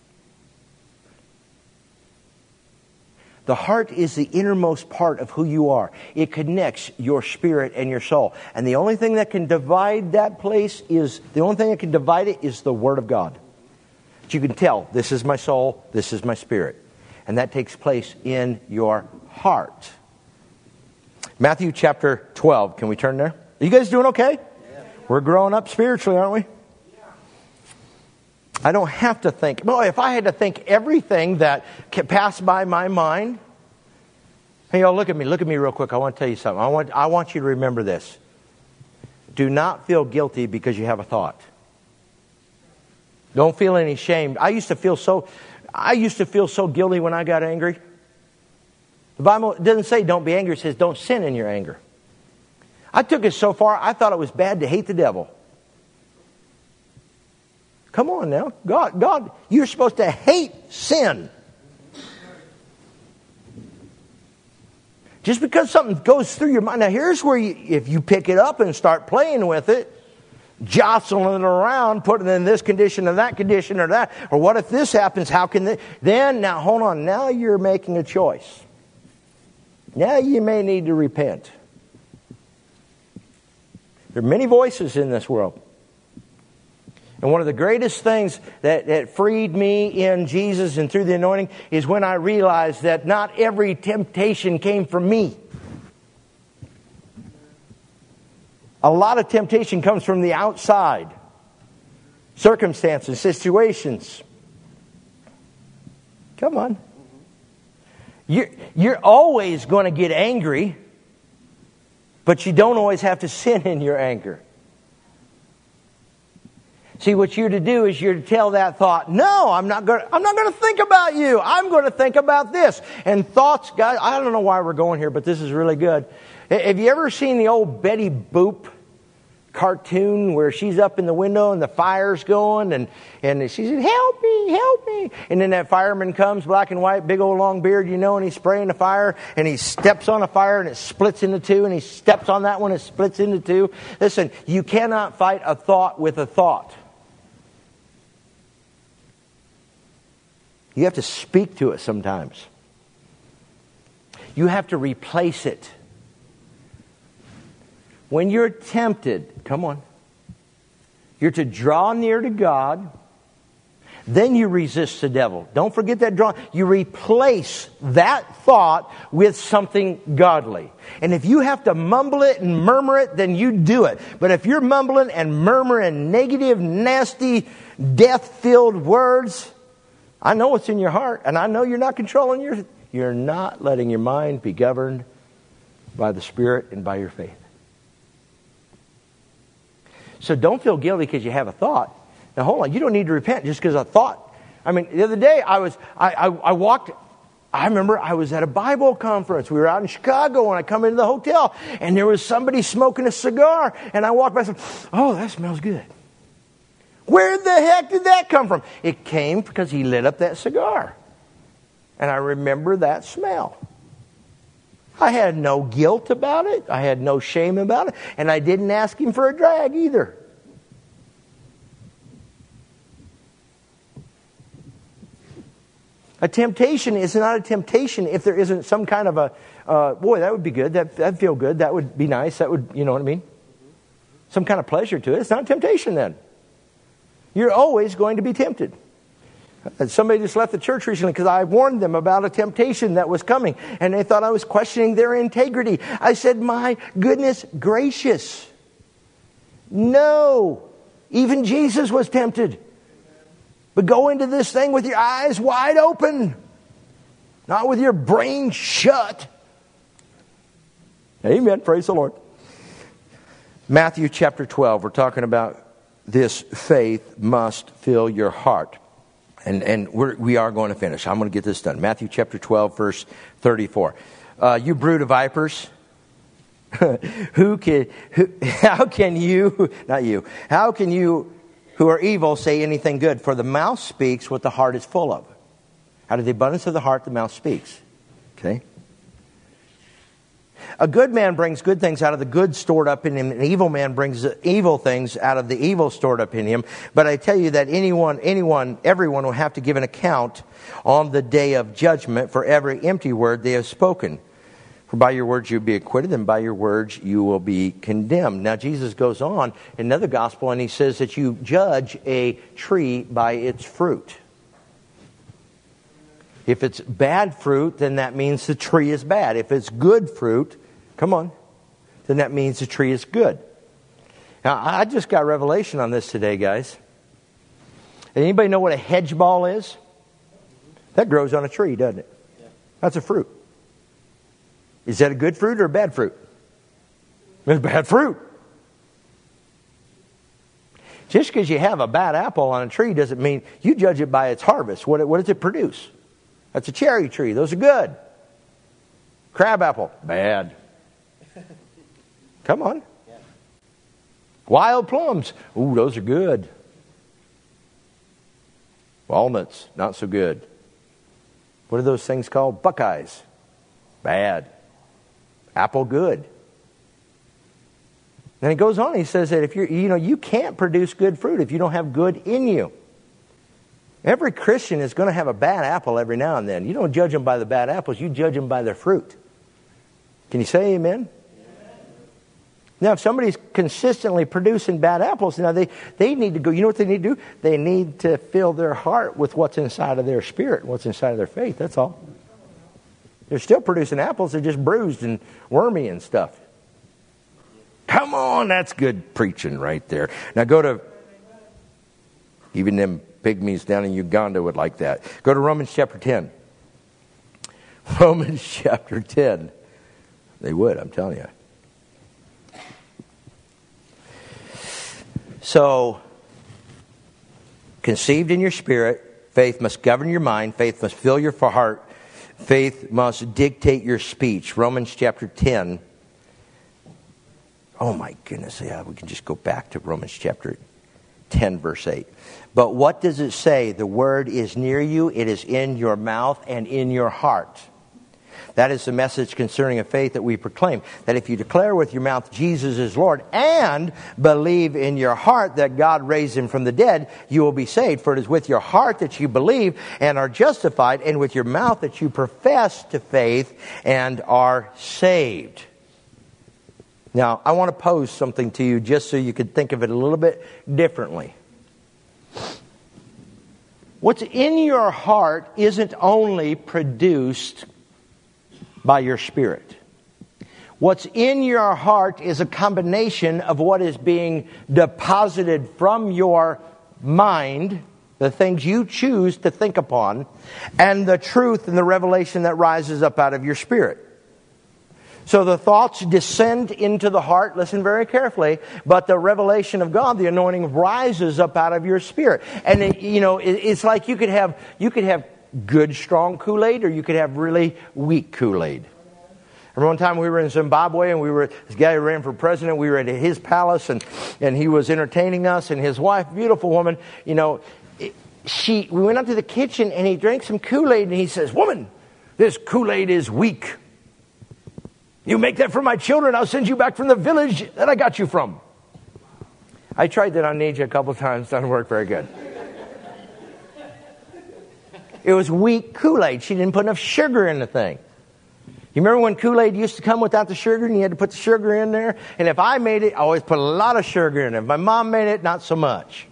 The heart is the innermost part of who you are. It connects your spirit and your soul. And the only thing that can divide that place is, the only thing that can divide it is the Word of God. But you can tell, this is my soul, this is my spirit. And that takes place in your heart. Matthew chapter twelve, can we turn there? Are you guys doing okay? Yeah. We're growing up spiritually, aren't we? Yeah. I don't have to think. Boy, if I had to think everything that passed by my mind. Hey, y'all, look at me. Look at me real quick. I want to tell you something. I want, I want you to remember this. Do not feel guilty because you have a thought. Don't feel any shame. I used to feel so, I used to feel so guilty when I got angry. The Bible doesn't say don't be angry. It says don't sin in your anger. I took it so far, I thought it was bad to hate the devil. Come on now. God, God, you're supposed to hate sin. Just because something goes through your mind. Now here's where you, if you pick it up and start playing with it, jostling it around, putting it in this condition or that condition or that, or what if this happens, how can they, then, now hold on, now you're making a choice. Now you may need to repent. There are many voices in this world. And one of the greatest things that, that freed me in Jesus and through the anointing is when I realized that not every temptation came from me. A lot of temptation comes from the outside. Circumstances, situations. Come on. You're, you're always going to get angry. But you don't always have to sin in your anger. See, what you're to do is you're to tell that thought, no, I'm not going to, I'm not going to think about you. I'm going to think about this. And thoughts, guys, I don't know why we're going here, but this is really good. Have you ever seen the old Betty Boop cartoon where she's up in the window and the fire's going and, and she said, help me, help me. And then that fireman comes, black and white, big old long beard, you know, and he's spraying the fire and he steps on a fire and it splits into two and he steps on that one and it splits into two. Listen, you cannot fight a thought with a thought. You have to speak to it sometimes. You have to replace it. When you're tempted, come on, you're to draw near to God, then you resist the devil. Don't forget that draw. You replace that thought with something godly. And if you have to mumble it and murmur it, then you do it. But if you're mumbling and murmuring negative, nasty, death-filled words, I know what's in your heart, and I know you're not controlling your... You're not letting your mind be governed by the Spirit and by your faith. So don't feel guilty because you have a thought. Now hold on, you don't need to repent just because I thought. I mean, the other day I was, I, I, I walked, I remember I was at a Bible conference. We were out in Chicago and I come into the hotel and there was somebody smoking a cigar. And I walked by and said, oh, that smells good. Where the heck did that come from? It came because he lit up that cigar. And I remember that smell. I had no guilt about it. I had no shame about it. And I didn't ask him for a drag either. A temptation is not a temptation if there isn't some kind of a, uh, boy, that would be good. That, that'd feel good. That would be nice. That would, you know what I mean? Some kind of pleasure to it. It's not a temptation then. You're always going to be tempted. Somebody just left the church recently because I warned them about a temptation that was coming. And they thought I was questioning their integrity. I said, my goodness gracious. No. Even Jesus was tempted. But go into this thing with your eyes wide open. Not with your brain shut. Amen. Praise the Lord. Matthew chapter twelve. We're talking about this faith must fill your heart. And and we're, we are going to finish. I'm going to get this done. Matthew chapter twelve, verse thirty-four. Uh, you brood of vipers. who can, who, how can you, not you, how can you who are evil say anything good? For the mouth speaks what the heart is full of. Out of the abundance of the heart, the mouth speaks. Okay? A good man brings good things out of the good stored up in him. An evil man brings evil things out of the evil stored up in him. But I tell you that anyone, anyone, everyone will have to give an account on the day of judgment for every empty word they have spoken. For by your words you'll be acquitted, and by your words you will be condemned. Now Jesus goes on in another gospel and he says that you judge a tree by its fruit. If it's bad fruit, then that means the tree is bad. If it's good fruit, come on, then that means the tree is good. Now, I just got revelation on this today, guys. Anybody know what a hedge ball is? That grows on a tree, doesn't it? That's a fruit. Is that a good fruit or a bad fruit? It's bad fruit. Just because you have a bad apple on a tree doesn't mean you judge it by its harvest. What, what does it produce? That's a cherry tree. Those are good. Crab apple, bad. Come on. Wild plums, ooh, those are good. Walnuts, not so good. What are those things called? Buckeyes, bad. Apple, good. Then he goes on. He says that if you're, you know, you can't produce good fruit if you don't have good in you. Every Christian is going to have a bad apple every now and then. You don't judge them by the bad apples. You judge them by their fruit. Can you say amen? Amen. Now, if somebody's consistently producing bad apples, now they, they need to go, you know what they need to do? They need to fill their heart with what's inside of their spirit, what's inside of their faith. That's all. They're still producing apples. They're just bruised and wormy and stuff. Come on, that's good preaching right there. Now go to, even them pygmies down in Uganda would like that. Go to Romans chapter ten. Romans chapter ten. They would, I'm telling you. So, Conceived in your spirit, faith must govern your mind, faith must fill your heart, faith must dictate your speech. Romans chapter ten. Oh my goodness, yeah, we can just go back to Romans chapter ten, verse eight. But what does it say? The word is near you, it is in your mouth and in your heart. That is the message concerning a faith that we proclaim. That if you declare with your mouth Jesus is Lord and believe in your heart that God raised him from the dead, you will be saved. For it is with your heart that you believe and are justified, and with your mouth that you profess to faith and are saved. Now, I want to pose something to you just so you could think of it a little bit differently. What's in your heart isn't only produced by your spirit. What's in your heart is a combination of what is being deposited from your mind, the things you choose to think upon, and the truth and the revelation that rises up out of your spirit. So the thoughts descend into the heart, listen very carefully, but the revelation of God, the anointing, rises up out of your spirit. And it, you know, it, it's like you could have you could have good, strong Kool-Aid, or you could have really weak Kool-Aid. Remember one time we were in Zimbabwe, and we were, this guy who ran for president, we were at his palace, and, and he was entertaining us, and his wife, beautiful woman, you know, she, we went up to the kitchen, and he drank some Kool-Aid, and he says, "Woman, this Kool-Aid is weak. You make that for my children, I'll send you back from the village that I got you from." I tried that on Nija a couple times, doesn't work very good. It was weak Kool-Aid. She didn't put enough sugar in the thing. You remember when Kool-Aid used to come without the sugar and you had to put the sugar in there? And if I made it, I always put a lot of sugar in it. If my mom made it, not so much.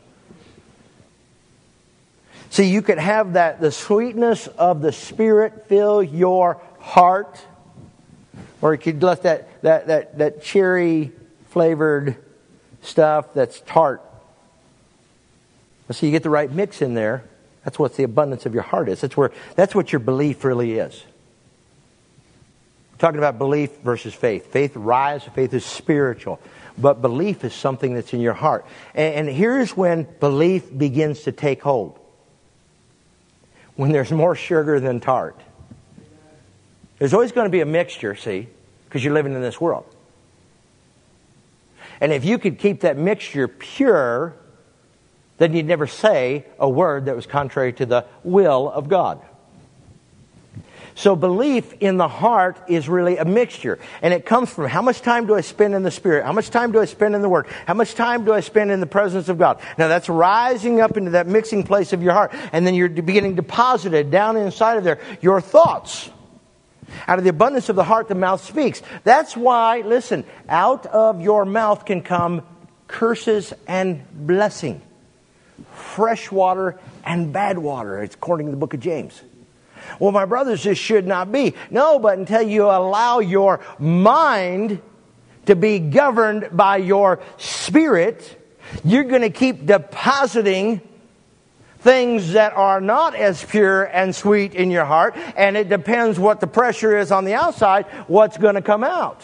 See, you could have that, the sweetness of the Spirit fill your heart. Or you could let that, that, that, that cherry flavored stuff that's tart. So you get the right mix in there. That's what the abundance of your heart is. That's where that's what your belief really is. We're talking about belief versus faith. Faith rises, faith is spiritual. But belief is something that's in your heart. And, and here's when belief begins to take hold. When there's more sugar than tart. There's always going to be a mixture, see, because you're living in this world. And if you could keep that mixture pure, then you'd never say a word that was contrary to the will of God. So belief in the heart is really a mixture. And it comes from how much time do I spend in the Spirit? How much time do I spend in the Word? How much time do I spend in the presence of God? Now that's rising up into that mixing place of your heart. And then you're beginning deposited down inside of there your thoughts. Out of the abundance of the heart, the mouth speaks. That's why, listen, out of your mouth can come curses and blessing. Fresh water and bad water, it's according to the book of James. Well, my brothers, this should not be. No, but until you allow your mind to be governed by your spirit, you're going to keep depositing things that are not as pure and sweet in your heart, and it depends what the pressure is on the outside, what's going to come out.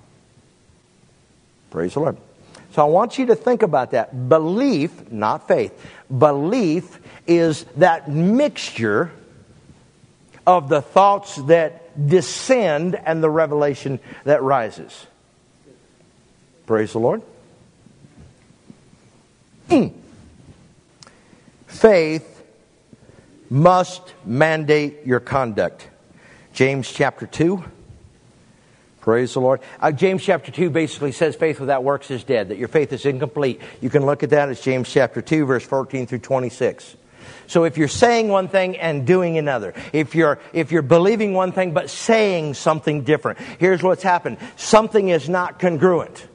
Praise the Lord. So I want you to think about that. Belief, not faith. Belief is that mixture of the thoughts that descend and the revelation that rises. Praise the Lord. Mm. Faith must mandate your conduct. James chapter two. Praise the Lord. Uh, James chapter two basically says faith without works is dead, that your faith is incomplete. You can look at that as James chapter two, verse fourteen through twenty-six. So if you're saying one thing and doing another, if you're if you're believing one thing but saying something different, here's what's happened. Something is not congruent.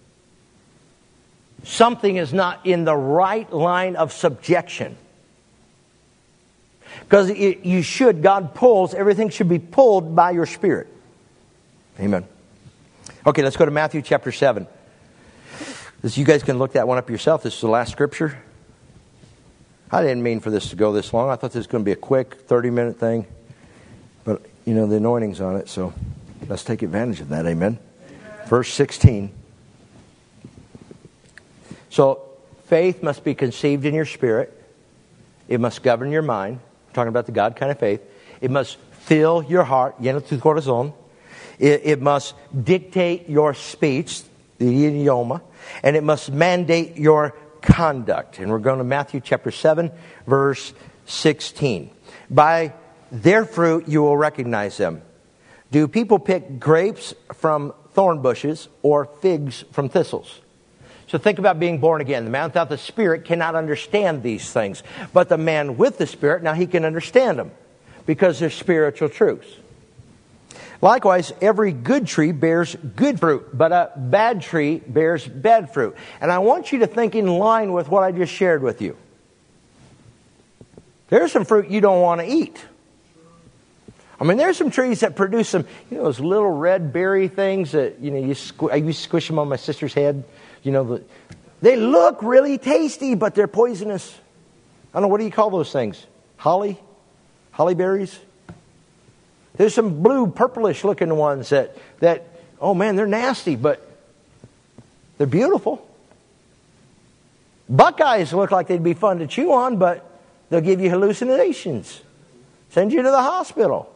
Something is not in the right line of subjection. Because you should, God pulls, everything should be pulled by your spirit. Amen. Okay, let's go to Matthew chapter seven. This, you guys can look that one up yourself. This is the last scripture. I didn't mean for this to go this long. I thought this was going to be a quick thirty-minute thing. But, you know, the anointing's on it, so let's take advantage of that. Amen. Amen. Verse sixteen. So, faith must be conceived in your spirit, It must govern your mind. I'm talking about the God kind of faith. It must fill your heart. Llena tu corazón. It, it must dictate your speech, the idioma. And it must mandate your conduct. And we're going to Matthew chapter seven, verse sixteen. By their fruit you will recognize them. Do people pick grapes from thorn bushes or figs from thistles? So think about being born again. The man without the Spirit cannot understand these things. But the man with the Spirit, now he can understand them because they're spiritual truths. Likewise, every good tree bears good fruit, but a bad tree bears bad fruit. And I want you to think in line with what I just shared with you. There's some fruit you don't want to eat. I mean, there's some trees that produce some, you know, those little red berry things that, you know, you squ- I used to squish them on my sister's head. You know, the, they look really tasty, but they're poisonous. I don't know, what do you call those things? Holly? Holly berries? There's some blue, purplish looking ones that, that, oh man, they're nasty, but they're beautiful. Buckeyes look like they'd be fun to chew on, but they'll give you hallucinations. Send you to the hospital.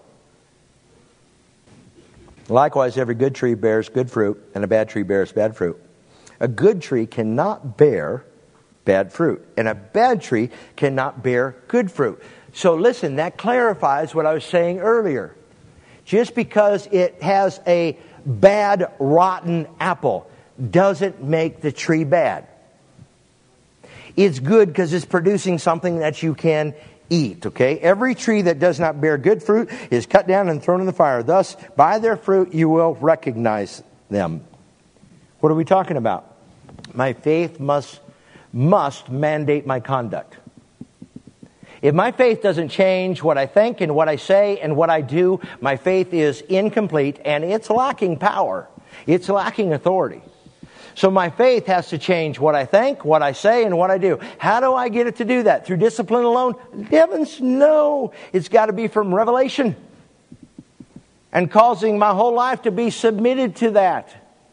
Likewise, every good tree bears good fruit, and a bad tree bears bad fruit. A good tree cannot bear bad fruit, and a bad tree cannot bear good fruit. So listen, that clarifies what I was saying earlier. Just because it has a bad, rotten apple doesn't make the tree bad. It's good because it's producing something that you can eat, okay? Every tree that does not bear good fruit is cut down and thrown in the fire. Thus, by their fruit you will recognize them. What are we talking about? My faith must, must mandate my conduct. If my faith doesn't change what I think and what I say and what I do, my faith is incomplete and it's lacking power. It's lacking authority. So my faith has to change what I think, what I say, and what I do. How do I get it to do that? Through discipline alone? Heavens, no. It's got to be from revelation. And causing my whole life to be submitted to that.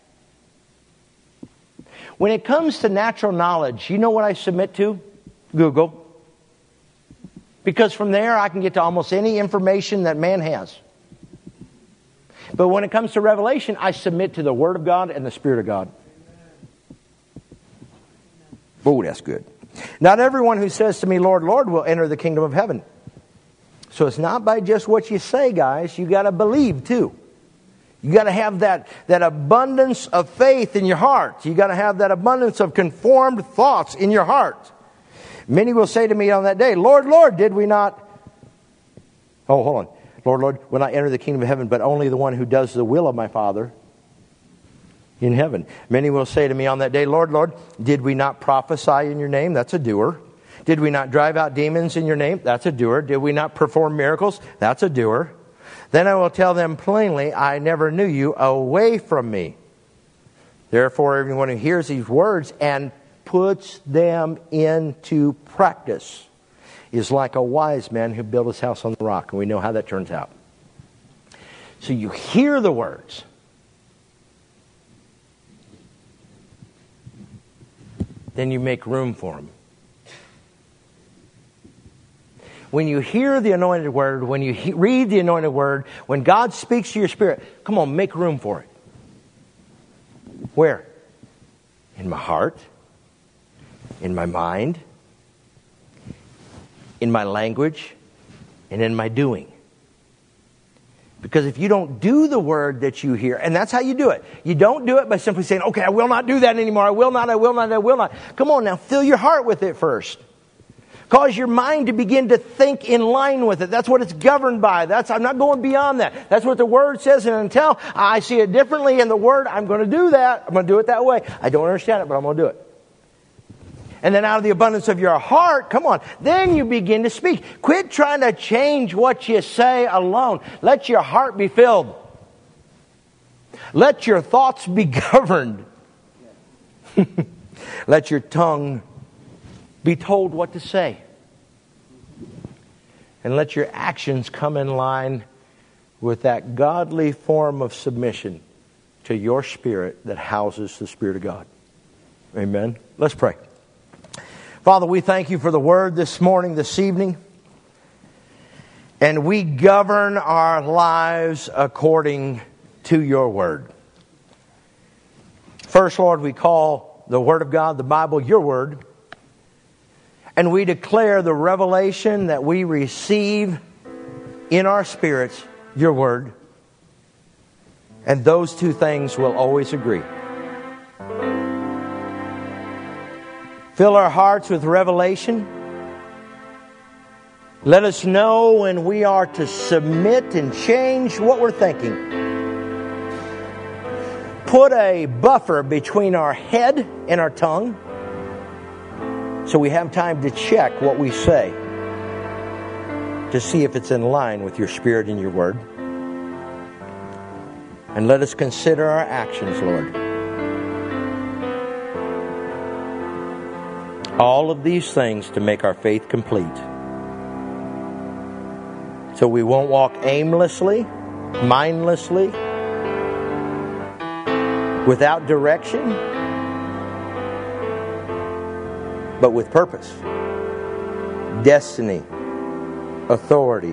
When it comes to natural knowledge, you know what I submit to? Google. Because from there I can get to almost any information that man has. But when it comes to revelation, I submit to the Word of God and the Spirit of God. Oh, that's good. Not everyone who says to me, Lord, Lord, will enter the kingdom of heaven. So it's not by just what you say, guys. You got to believe too. You got to have that, that abundance of faith in your heart. You got to have that abundance of conformed thoughts in your heart. Many will say to me on that day, Lord, Lord, did we not... Oh, hold on. Lord, Lord, will not enter the kingdom of heaven, but only the one who does the will of my Father in heaven. Many will say to me on that day, Lord, Lord, did we not prophesy in your name? That's a doer. Did we not drive out demons in your name? That's a doer. Did we not perform miracles? That's a doer. Then I will tell them plainly, I never knew you. Away from me. Therefore, everyone who hears these words and puts them into practice is like a wise man who built his house on the rock. And we know how that turns out. So you hear the words. Then you make room for them. When you hear the anointed word, when you he- read the anointed word, when God speaks to your spirit, come on, make room for it. Where? In my heart, in my mind, in my language, and in my doing. Because if you don't do the word that you hear, and that's how you do it. You don't do it by simply saying, okay, I will not do that anymore. I will not, I will not, I will not. Come on now, fill your heart with it first. Cause your mind to begin to think in line with it. That's what it's governed by. That's, I'm not going beyond that. That's what the Word says. And until I see it differently in the Word, I'm going to do that. I'm going to do it that way. I don't understand it, but I'm going to do it. And then out of the abundance of your heart, come on, then you begin to speak. Quit trying to change what you say alone. Let your heart be filled. Let your thoughts be governed. Let your tongue be told what to say. And let your actions come in line with that godly form of submission to your spirit that houses the Spirit of God. Amen. Let's pray. Father, we thank you for the word this morning, this evening. And we govern our lives according to your word. First, Lord, we call the word of God, the Bible, your word. And we declare the revelation that we receive in our spirits, your word. And those two things will always agree. Fill our hearts with revelation. Let us know when we are to submit and change what we're thinking. Put a buffer between our head and our tongue so we have time to check what we say to see if it's in line with your Spirit and your word. And let us consider our actions, Lord. All of these things to make our faith complete. So we won't walk aimlessly, mindlessly, without direction, but with purpose, destiny, authority,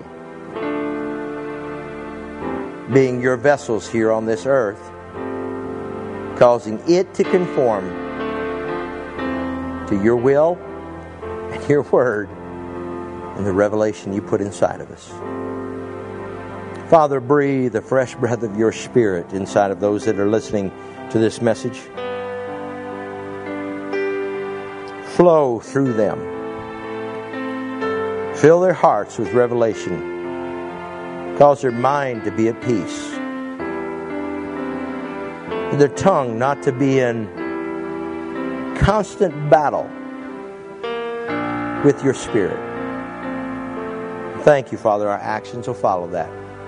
being your vessels here on this earth, causing it to conform to your will and your word and the revelation you put inside of us. Father, breathe the fresh breath of your Spirit inside of those that are listening to this message. Flow through them. Fill their hearts with revelation. Cause their mind to be at peace. Their tongue not to be in constant battle with your Spirit. Thank you, Father. Our actions will follow that.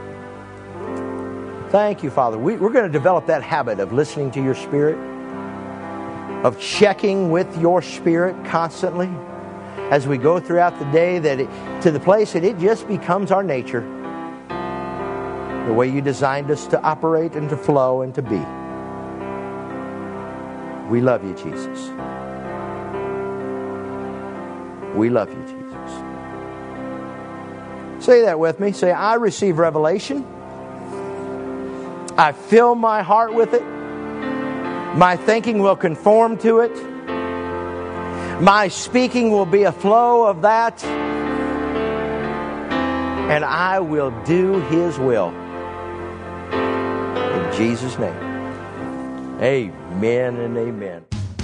Thank you, Father. We, we're going to develop that habit of listening to your Spirit, of checking with your Spirit constantly as we go throughout the day, that it, to the place that it just becomes our nature, the way you designed us to operate and to flow and to be. We love you, Jesus. We love you, Jesus. Say that with me. Say, I receive revelation. I fill my heart with it. My thinking will conform to it. My speaking will be a flow of that. And I will do His will. In Jesus' name. Amen and amen.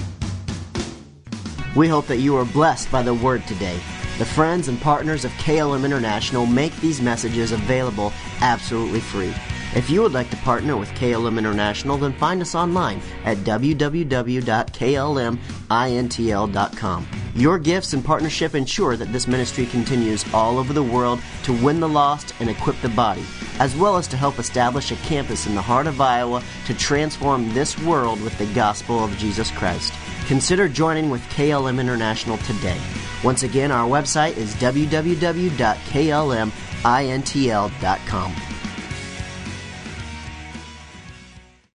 We hope that you are blessed by the word today. The friends and partners of K L M International make these messages available absolutely free. If you would like to partner with K L M International, then find us online at w w w dot k l m intl dot com. Your gifts and partnership ensure that this ministry continues all over the world to win the lost and equip the body, as well as to help establish a campus in the heart of Iowa to transform this world with the gospel of Jesus Christ. Consider joining with K L M International today. Once again, our website is w w w dot k l m intl dot com.